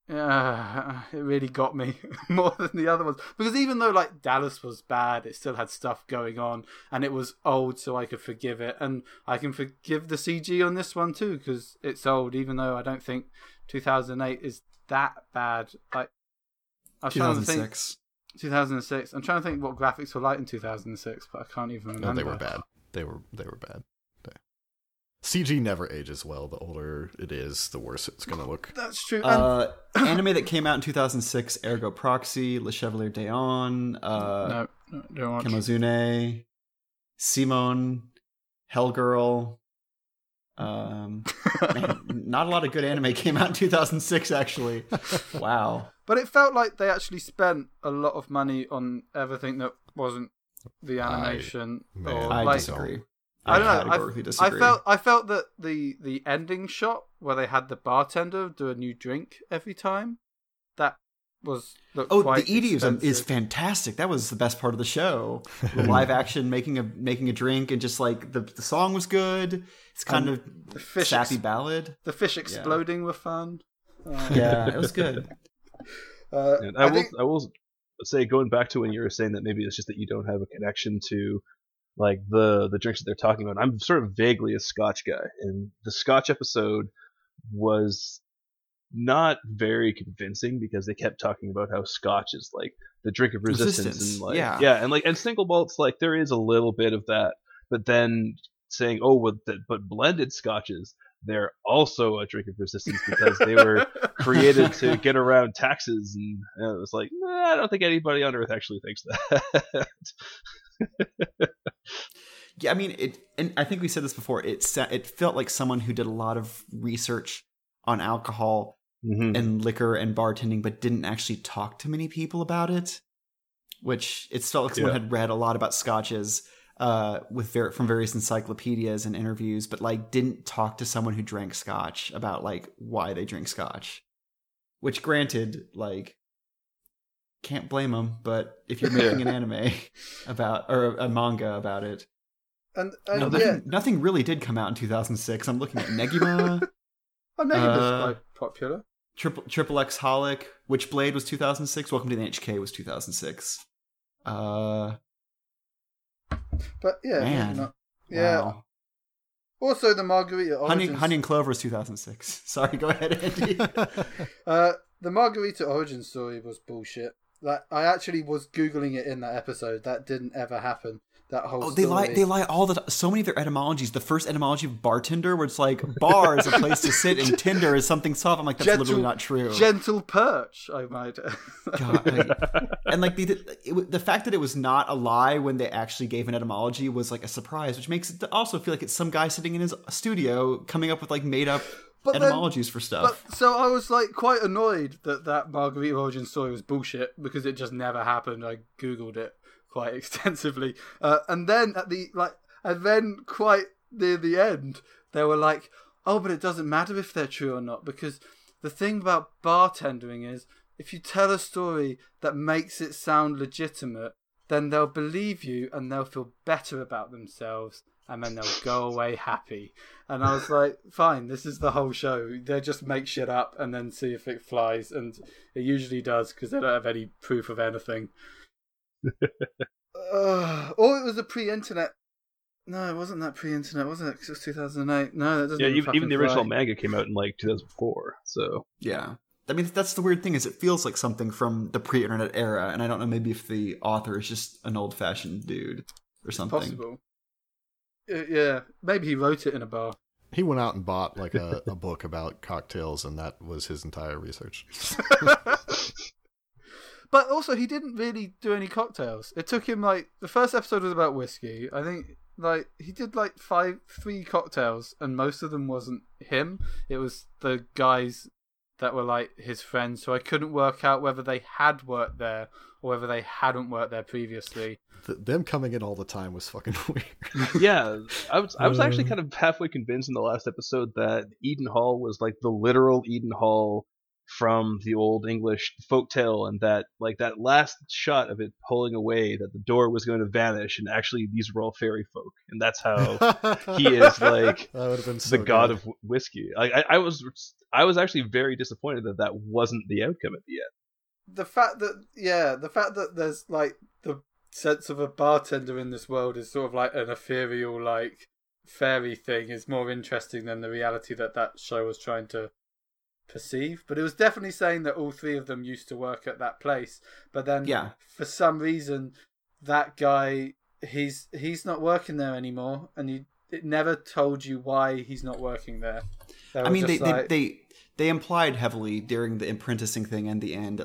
Yeah, it really got me more than the other ones. Because even though like Dallas was bad, it still had stuff going on, and it was old, so I could forgive it, and I can forgive the CG on this one too because it's old. Even though I don't think 2008 is that bad. Like I was trying to think 2006. I'm trying to think what graphics were like in 2006, but I can't even remember. No, they were bad. They were bad. CG never ages well. The older it is, the worse it's going to look. That's true. Anime that came out in 2006: Ergo Proxy, Le Chevalier d'Eon, no, don't watch. Kimozune, Simone, Hellgirl. Man, not a lot of good anime came out in 2006, actually. Wow. But it felt like they actually spent a lot of money on everything that wasn't the animation. I disagree. I don't know. Categorically disagree. I felt that the ending shot where they had the bartender do a new drink every time, that looked quite the ED expensive. is fantastic. That was the best part of the show. The live action making a drink, and just like the song was good. It's kind of the fish sappy ballad. The fish exploding were fun. Yeah, it was good. I will say, going back to when you were saying that maybe it's just that you don't have a connection to like the drinks that they're talking about. I'm sort of vaguely a Scotch guy, and the Scotch episode was not very convincing because they kept talking about how Scotch is like the drink of resistance. And like and single malts, like there is a little bit of that, but then saying but blended Scotches, they're also a drink of resistance because they were created to get around taxes, and it was like, I don't think anybody on Earth actually thinks that. Yeah, I mean, and I think we said this before. It felt like someone who did a lot of research on alcohol and liquor and bartending, but didn't actually talk to many people about it. Which it felt like someone had read a lot about scotches from various encyclopedias and interviews, but like didn't talk to someone who drank scotch about like why they drink scotch. Which, granted, like, can't blame them, but if you're making an anime or a manga about it, and nothing really did come out in 2006. I'm looking at Negima. Negima's quite popular. Triple X Holic, Witchblade was 2006. Welcome to the NHK was 2006. But yeah, man, wow. Also, the Margarita Origins... Honey and Clover is 2006. Sorry, go ahead, Andy. The Margarita origin story was bullshit. Like, I actually was Googling it in that episode. That didn't ever happen. That whole story. They lie all the time. So many of their etymologies. The first etymology of bartender, where it's like bar is a place to sit and tinder is something soft. I'm like, that's literally not true. Gentle perch, I might. God, and like the fact that it was not a lie when they actually gave an etymology was like a surprise, which makes it also feel like it's some guy sitting in his studio coming up with like made up etymologies for stuff. So I was like quite annoyed that Margarita origin story was bullshit because it just never happened. I Googled it quite extensively, and then quite near the end, they were like, "Oh, but it doesn't matter if they're true or not because the thing about bartending is if you tell a story that makes it sound legitimate, then they'll believe you and they'll feel better about themselves." And then they'll go away happy. And I was like, fine, this is the whole show. They just make shit up and then see if it flies. And it usually does because they don't have any proof of anything. Or it was a pre-internet. No, it wasn't that pre-internet, was it? Because it was 2008. No, that doesn't even the original manga came out in like 2004. So yeah. I mean, that's the weird thing is it feels like something from the pre-internet era. And I don't know, maybe if the author is just an old-fashioned dude or something. Possible. Yeah, maybe he wrote it in a bar. He went out and bought like a book about cocktails, and that was his entire research. But also, he didn't really do any cocktails. It took him like the first episode was about whiskey. I think like he did like 3 cocktails, and most of them wasn't him. It was the guys that were like his friends. So I couldn't work out whether they had worked there or whether they hadn't worked there previously. Them coming in all the time was fucking weird. Yeah, I was actually kind of halfway convinced in the last episode that Eden Hall was like the literal Eden Hall from the old English folktale, and that like that last shot of it pulling away, that the door was going to vanish, and actually these were all fairy folk, and that's how he is like that would have been so the god of whiskey. I was I was actually very disappointed that wasn't the outcome at the end. The fact that there's like the sense of a bartender in this world is sort of like an ethereal, like fairy thing is more interesting than the reality that show was trying to perceive. But it was definitely saying that all three of them used to work at that place, but then for some reason that guy he's not working there anymore, and it never told you why he's not working there. I mean, they implied heavily during the apprenticing thing and the end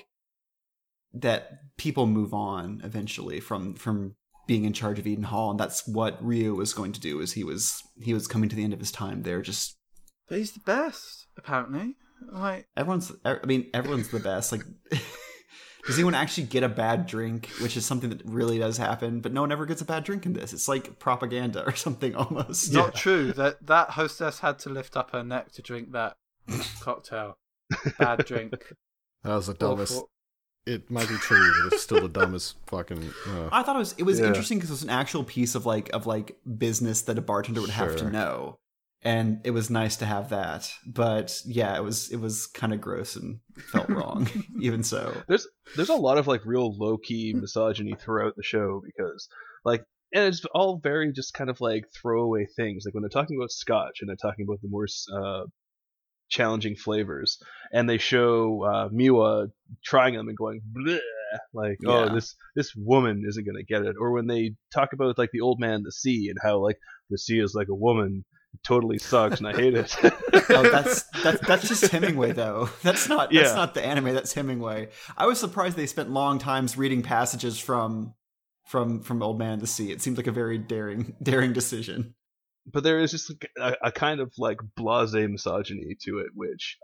that people move on eventually from being in charge of Eden Hall, and that's what Ryu was going to do. Is he was coming to the end of his time there. But he's the best, apparently. Like everyone's the best. Like, does anyone actually get a bad drink? Which is something that really does happen, but no one ever gets a bad drink in this. It's like propaganda or something almost. Not true. That hostess had to lift up her neck to drink that cocktail. Bad drink. That was the dumbest. It might be true, but it's still the dumbest fucking. I thought it was interesting because it was an actual piece of business that a bartender would have to know, and it was nice to have that. But yeah, it was kind of gross and felt wrong. Even so, there's a lot of like real low key misogyny throughout the show because and it's all very just kind of like throwaway things. Like when they're talking about scotch and they're talking about the more challenging flavors, and they show Miwa trying them and going bleh, like this woman isn't gonna get it. Or when they talk about like the old man the sea and how like the sea is like a woman, it totally sucks and I hate it. That's just Hemingway though. That's not the anime. That's Hemingway. I was surprised they spent long times reading passages from Old Man the Sea. It seemed like a very daring decision. But there is just a kind of like blasé misogyny to it, which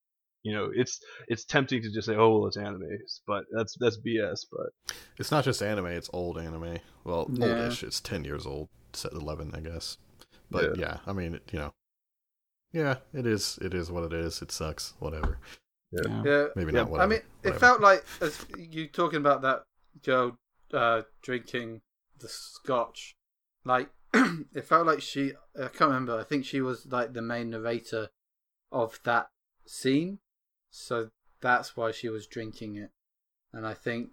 it's tempting to just say, oh well, it's anime, but that's BS. But it's not just anime; it's old anime. Well, oldish. It's 10 years old, set 11, I guess. But I mean, it is what it is. It sucks. Whatever. Yeah. Maybe not. Whatever. I mean, whatever. It felt like as you talking about that girl drinking the scotch, like. It felt like I can't remember, I think she was like the main narrator of that scene, so that's why she was drinking it. And I think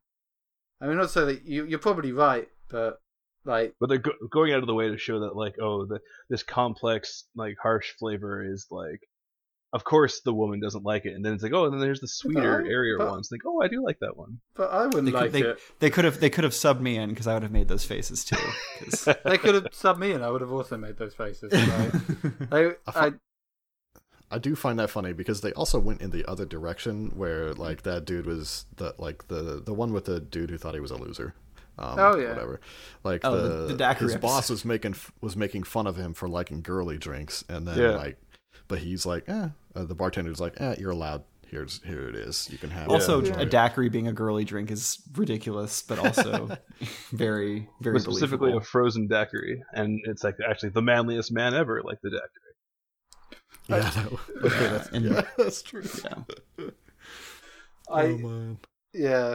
not so that you're probably right, but they're going out of the way to show that like, this complex like harsh flavor is like, of course the woman doesn't like it, and then it's like, and then there's the sweeter, airier ones. Like, I do like that one. But I wouldn't it. They could have subbed me in because I would have made those faces too. They could have subbed me in. I would have also made those faces. I do find that funny because they also went in the other direction where like that dude was the one with the dude who thought he was a loser. Whatever. Like the Daiquiri his episode. boss was making fun of him for liking girly drinks, and then but he's like, the bartender's like, you're allowed. Here it is. You can have also, it. a daiquiri being a girly drink is ridiculous, but also very, very but specifically a frozen daiquiri, and it's like actually the manliest man ever like the daiquiri. That's true. Yeah.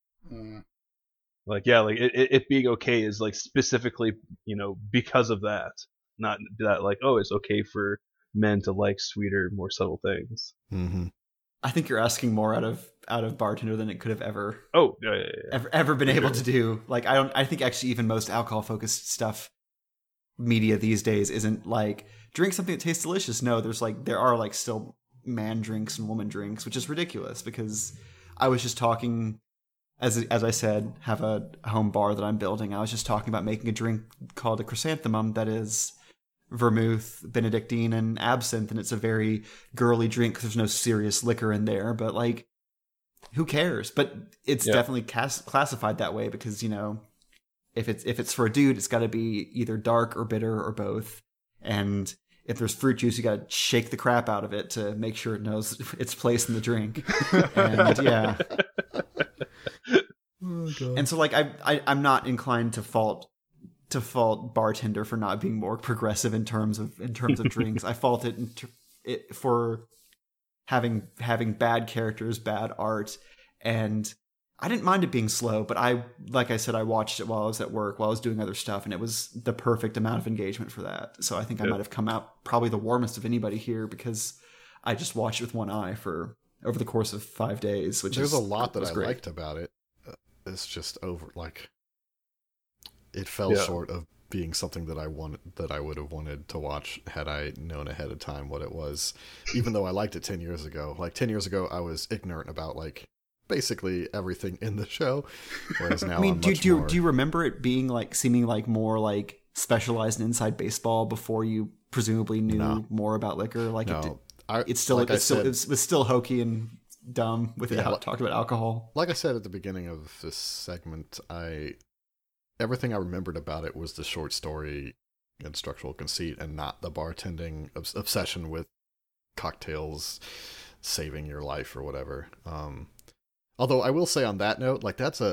Like it being okay is like specifically because of that, not that like it's okay for men to like sweeter, more subtle things. Mm-hmm. I think you're asking more out of bartender than it could have ever ever been able to do. Like I think actually even most alcohol focused stuff media these days isn't like drink something that tastes delicious. No, there are like still man drinks and woman drinks, which is ridiculous because I was just talking as I said, have a home bar that I'm building. I was just talking about making a drink called a chrysanthemum that is vermouth, Benedictine, and absinthe, and it's a very girly drink because there's no serious liquor in there, but like who cares? But it's definitely classified that way because if it's for a dude, it's got to be either dark or bitter or both, and if there's fruit juice, you got to shake the crap out of it to make sure it knows its place in the drink. And and so like I'm not inclined to fault bartender for not being more progressive in terms of drinks. I fault it for having bad characters, bad art, and I didn't mind it being slow, but like I said, I watched it while I was at work, while I was doing other stuff, and it was the perfect amount of engagement for that. So I think I might have come out probably the warmest of anybody here because I just watched it with one eye for over the course of 5 days. There's a lot that was I great. liked about it. It's just it fell short of being something that I would have wanted to watch had I known ahead of time what it was. Even though I liked it 10 years ago. Like 10 years ago, I was ignorant about like basically everything in the show. Whereas now, do you remember it being like seeming like more like specialized in inside baseball before you presumably knew more about liquor? Like no, it was still hokey and dumb with how it talked about alcohol. Like I said at the beginning of this segment, everything I remembered about it was the short story and structural conceit, and not the bartending obsession with cocktails saving your life or whatever. Although I will say on that note, like that's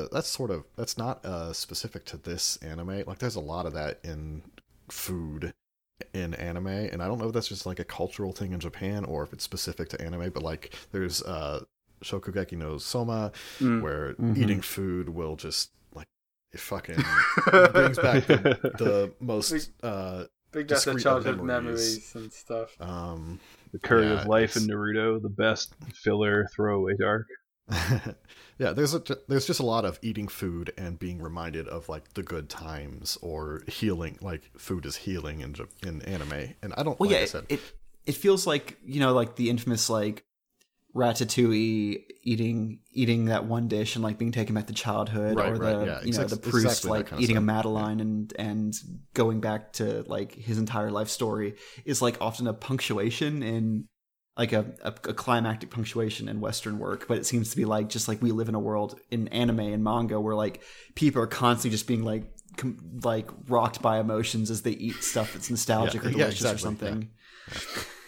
not specific to this anime. Like there's a lot of that in food in anime, and I don't know if that's just like a cultural thing in Japan or if it's specific to anime, but like there's Shokugeki no Soma, where eating food will just like it fucking brings back the most big death of childhood memories and stuff. The Curry of Life in Naruto, the best filler throwaway arc. Yeah, there's just a lot of eating food and being reminded of like the good times or healing. Like food is healing in anime, and I don't. Well, like yeah, I said, it feels like like the infamous like Ratatouille eating that one dish and like being taken back to childhood, the Proust exactly like eating a Madeleine and going back to like his entire life story is like often a punctuation in like a climactic punctuation in Western work, but it seems to be like just like we live in a world in anime and manga where like people are constantly just being like rocked by emotions as they eat stuff that's nostalgic or delicious or something. Yeah.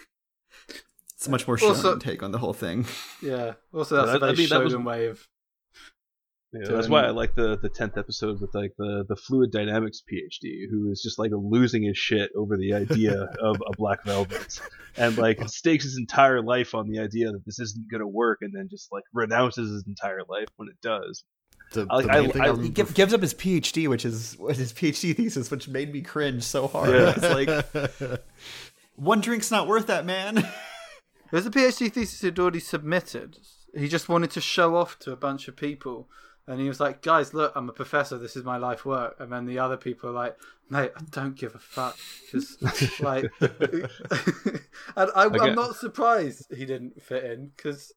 It's a much more shonen take on the whole thing. Yeah. Also, that's a very shonen way of. Yeah, that's why I like the 10th episode with like the fluid dynamics PhD, who is just like losing his shit over the idea of a Black Velvet, and like stakes his entire life on the idea that this isn't gonna work, and then just like renounces his entire life when it does. He gives up his PhD, which is his PhD thesis, which made me cringe so hard. Yeah. It's like one drink's not worth that, man. There's a PhD thesis he'd already submitted. He just wanted to show off to a bunch of people. And he was like, guys, look, I'm a professor. This is my life work. And then the other people are like, mate, I don't give a fuck. Just like, and I'm not surprised he didn't fit in because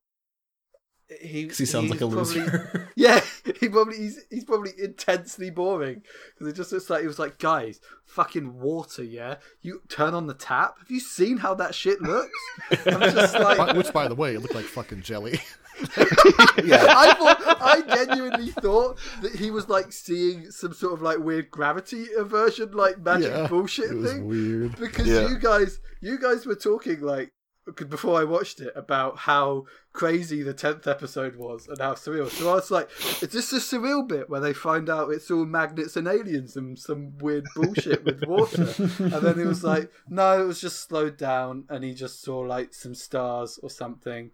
he sounds like a loser. Yeah, he's probably intensely boring because it just looks like he was like, guys, fucking water, yeah. You turn on the tap. Have you seen how that shit looks? I'm just like, which by the way, it looked like fucking jelly. Yeah, I genuinely thought that he was like seeing some sort of like weird gravity aversion, like magic bullshit it was thing. Weird because you guys were talking like before I watched it about how crazy the 10th episode was and how surreal. So I was like, is this a surreal bit where they find out it's all magnets and aliens and some weird bullshit with water? And then it was like, no, it was just slowed down and he just saw like some stars or something.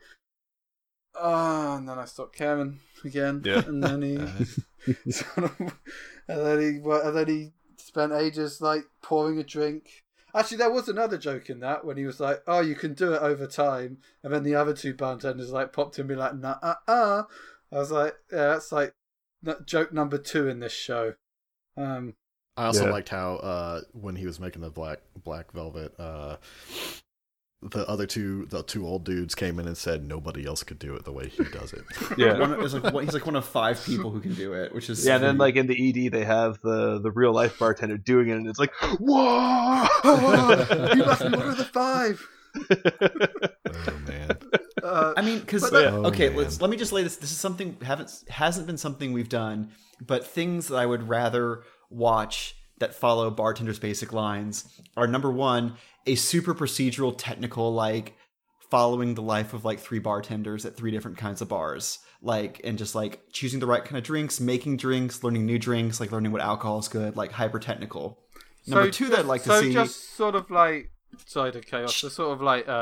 Oh, and then I stopped caring again. Yeah. And then he spent ages like pouring a drink. Actually, there was another joke in that when he was like, "Oh, you can do it over time," and then the other two bartenders like popped in and be like, "Nah, I was like, "Yeah, that's like joke number 2 in this show." I also liked how when he was making the black velvet, the two old dudes came in and said nobody else could do it the way he does it. Yeah, he's like one of 5 people who can do it, which is and then like in the ED they have the real life bartender doing it, and it's like, whoa, you must be one of the 5. Oh man. I mean, because let me just lay this. This is something hasn't been something we've done, but things that I would rather watch that follow Bartender's basic lines are, number 1, a super procedural, technical, like following the life of like 3 bartenders at 3 different kinds of bars, like, and just like choosing the right kind of drinks, making drinks, learning new drinks, like learning what alcohol is good, like hyper technical. Number 2 that I'd like to see. So just sort of like Side of Chaos, so sort of like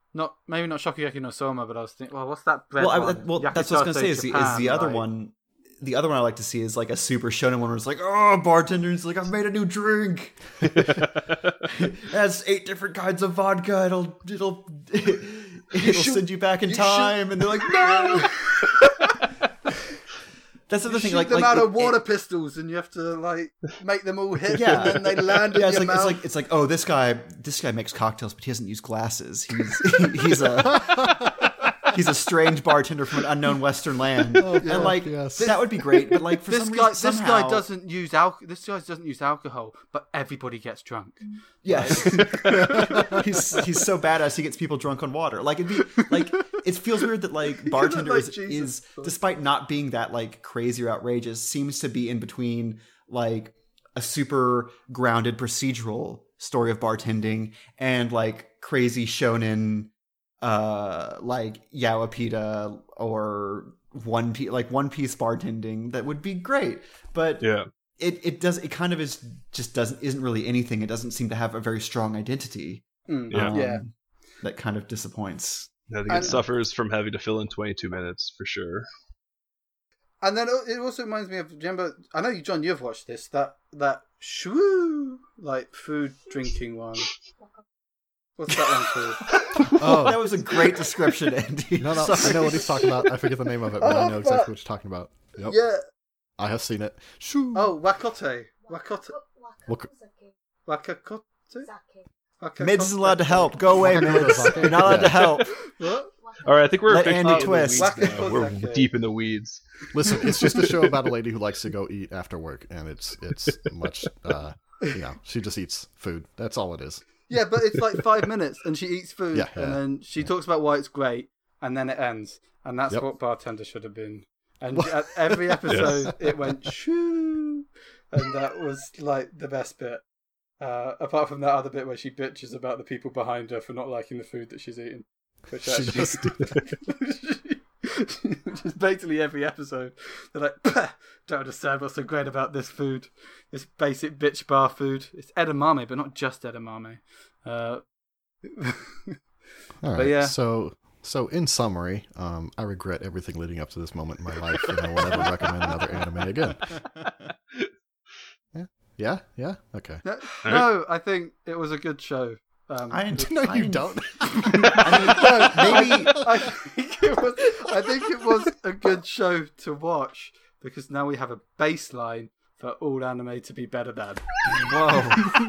maybe not Shokugeki no Soma, but I was thinking, well, what's that bread one? That's what I was going to say. Is the other one? the other one I like to see is like a super shonen one where it's like, oh, bartender's like, I've made a new drink. It has 8 different kinds of vodka. It'll send you back in time. And they're like, no. That's the other thing. Shoot Like them like out of water pistols, and you have to like make them all hit, Yeah. and then they land in it's your like, mouth. it's like, oh, this guy makes cocktails, but he doesn't use glasses. He's a strange bartender from an unknown Western land. And like yes. that would be great, but like for This some guy, reason, this somehow, guy doesn't use alcohol. This guy doesn't use alcohol, but everybody gets drunk. Yes, he's so badass he gets people drunk on water. Like it'd be like it feels weird that like bartender like is, Jesus. despite not being that like crazy or outrageous, seems to be in between like a super grounded procedural story of bartending and like crazy shonen like Yawapita or One Piece bartending that would be great. But Yeah. it isn't really anything. It doesn't seem to have a very strong identity. Yeah. Yeah. That kind of disappoints. I think it suffers from having to fill in 22 minutes for sure. And then it also reminds me of, remember, I know you, John, you've watched this, that shwoo, like food drinking one. What's that one called? Oh, That was a great description, Andy. no, I Sorry. know what he's talking about. I forget the name of it, but I know exactly what you're talking about. Yep. Yeah. I have seen it. Shoo. Oh, Wakote. Wakote. Wak- Wakakote? Mids isn't allowed to help. Go away, Mids. You're not allowed to help. What? All right, I think we're Let officially Andy in the twist. weeds now. We're Wakakosake. deep in the weeds. Listen, it's just a show about a lady who likes to go eat after work, and it's much. She just eats food. That's all it is. Yeah, but it's like 5 minutes, and she eats food, Yeah, and then she talks about why it's great, and then it ends, and that's Yep. what Bartender should have been. And at every episode, it went shoo, and that was like the best bit. Apart from that other bit where she bitches about the people behind her for not liking the food that she's eating, which She actually, just just basically every episode, they're like, "Pah, don't understand what's so great about this food, this basic bitch bar food. It's edamame, but not just edamame." All But right. yeah. So in summary, I regret everything leading up to this moment in my life, and I will never recommend another anime again. Yeah. Okay. No, I think it was a good show. No, you don't. Maybe I think it was a good show to watch because now we have a baseline for all anime to be better than. whoa.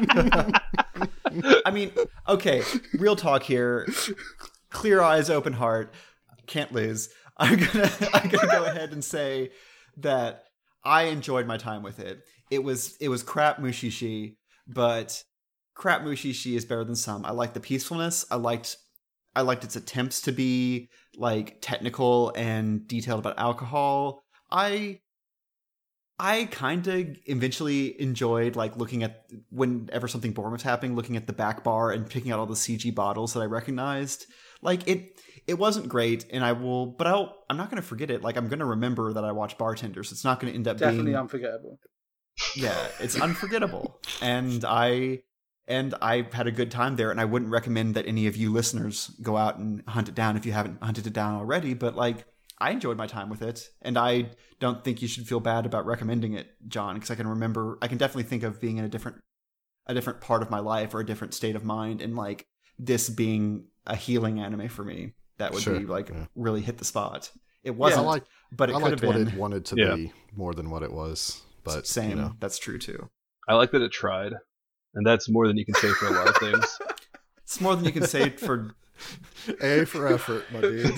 I mean, okay, real talk here. Clear eyes, open heart. Can't lose. I'm gonna go ahead and say that I enjoyed my time with it. It was crap Mushishi, but crap Mushishi is better than some. I liked the peacefulness. I liked its attempts to be like technical and detailed about alcohol. I kind of eventually enjoyed like looking at whenever something boring was happening, looking at the back bar and picking out all the CG bottles that I recognized. Like it wasn't great, and I'm not going to forget it. Like I'm going to remember that I watched Bartenders. It's not going to end up Definitely being unforgettable. yeah, it's unforgettable. And I had a good time there, and I wouldn't recommend that any of you listeners go out and hunt it down if you haven't hunted it down already, but like I enjoyed my time with it, and I don't think you should feel bad about recommending it, John, because I can definitely think of being in a different part of my life or a different state of mind, and like this being a healing anime for me that would be like really hit the spot. It wasn't, but it could have what been. it wanted to be more than what it was. But Same, that's true too. I like that it tried, and that's more than you can say for a lot of things. It's more than you can say for A for effort, my dude.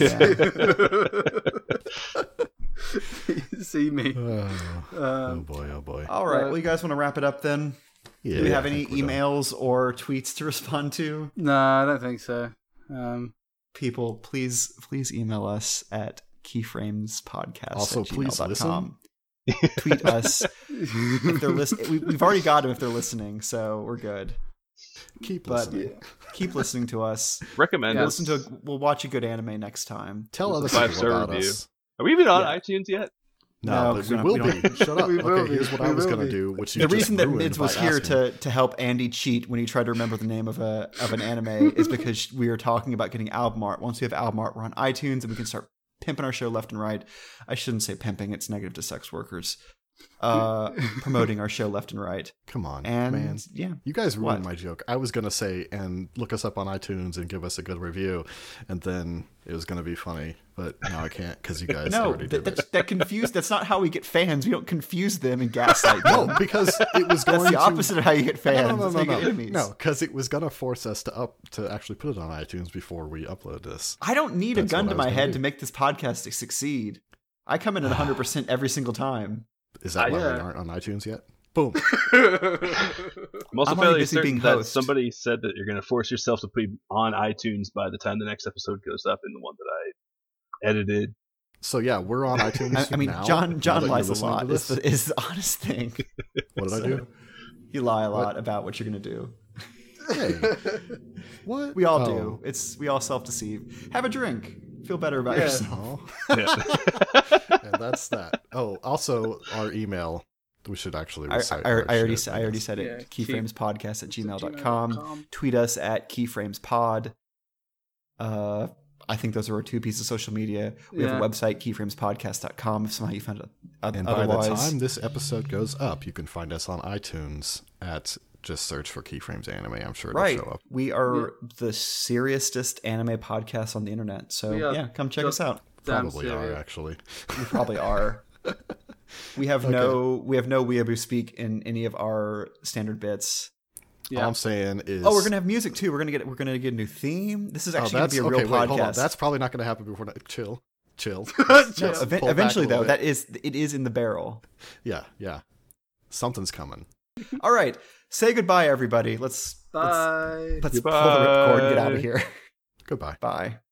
See me. Oh boy. All right. Well, you guys want to wrap it up then? Yeah, Do we have I any think we're done. emails or tweets to respond to? No, I don't think so. People, please email us at keyframespodcast. Also, please listen. Tweet us if they're listening. We've already got them if they're listening, so we're good. Keep But listening. keep listening to us. Recommend Yeah. us. We'll watch a good anime next time. Tell other 5-star people about review. us. Are we even on Yeah. iTunes yet? No, because but we will be. Shut up. We will Okay, be. here's what We I was will going to be. do, which you The just reason that ruined Mids by was here asking. to help Andy cheat when he tried to remember the name of an anime is because we were talking about getting album art. Once we have album art, we're on iTunes and we can start pimping our show left and right. I shouldn't say pimping; it's negative to sex workers. Promoting our show left and right. Come on, And man. yeah, You guys ruined What? my joke. I was going to say, and look us up on iTunes and give us a good review. And then it was going to be funny. But now I can't because you guys no, already did it. that confused. That's not how we get fans. We don't confuse them and gaslight them. No, because it was going That's the to... opposite of how you get fans. No, That's how you get enemies. No, because it was going to force us to actually put it on iTunes before we upload this. I don't need a That's gun what to I was my gonna head do. to make this podcast to succeed. I come in at 100% every single time. Is that why we yeah. aren't on iTunes yet? Boom. I'm also I'm already fairly busy certain being that host. somebody said that you're going to force yourself to be on iTunes by the time the next episode goes up in the one that I edited. So yeah, we're on iTunes I mean, now. John now that you're lies a listening lot. to Is this. the honest thing. What did I do? You lie a lot about what you're gonna do. Hey. What? We all Oh. do. We all self-deceive. Have a drink. Feel better about Yeah. yourself. Oh. Yeah. And that's that. Oh, also our email. We should actually I recite. already our said shit, I already guess. said it. Yeah, Keyframespodcast@gmail.com. gmail.com. Tweet us at keyframespod. I think those are our two pieces of social media. We have a Yeah. website, keyframespodcast.com, if somehow you found it And by otherwise. the time this episode goes up, you can find us on iTunes at just search for Keyframes Anime. I'm sure it'll Right. show up. We are the seriousest anime podcast on the internet. So We are yeah, come check us just- out. Damn Probably are serious. actually. We probably are. We have no weeaboo speak in any of our standard bits. Yeah. All I'm saying is. Oh, we're gonna have music too. We're gonna get a new theme. This is actually gonna be a real okay, podcast. wait, hold on. That's probably not going to happen before. Chill. No, Just pull back eventually a though, little bit. it is in the barrel. Yeah. Something's coming. All right, say goodbye, everybody. Let's Bye. pull the ripcord and get out of Bye. here. Goodbye. Bye.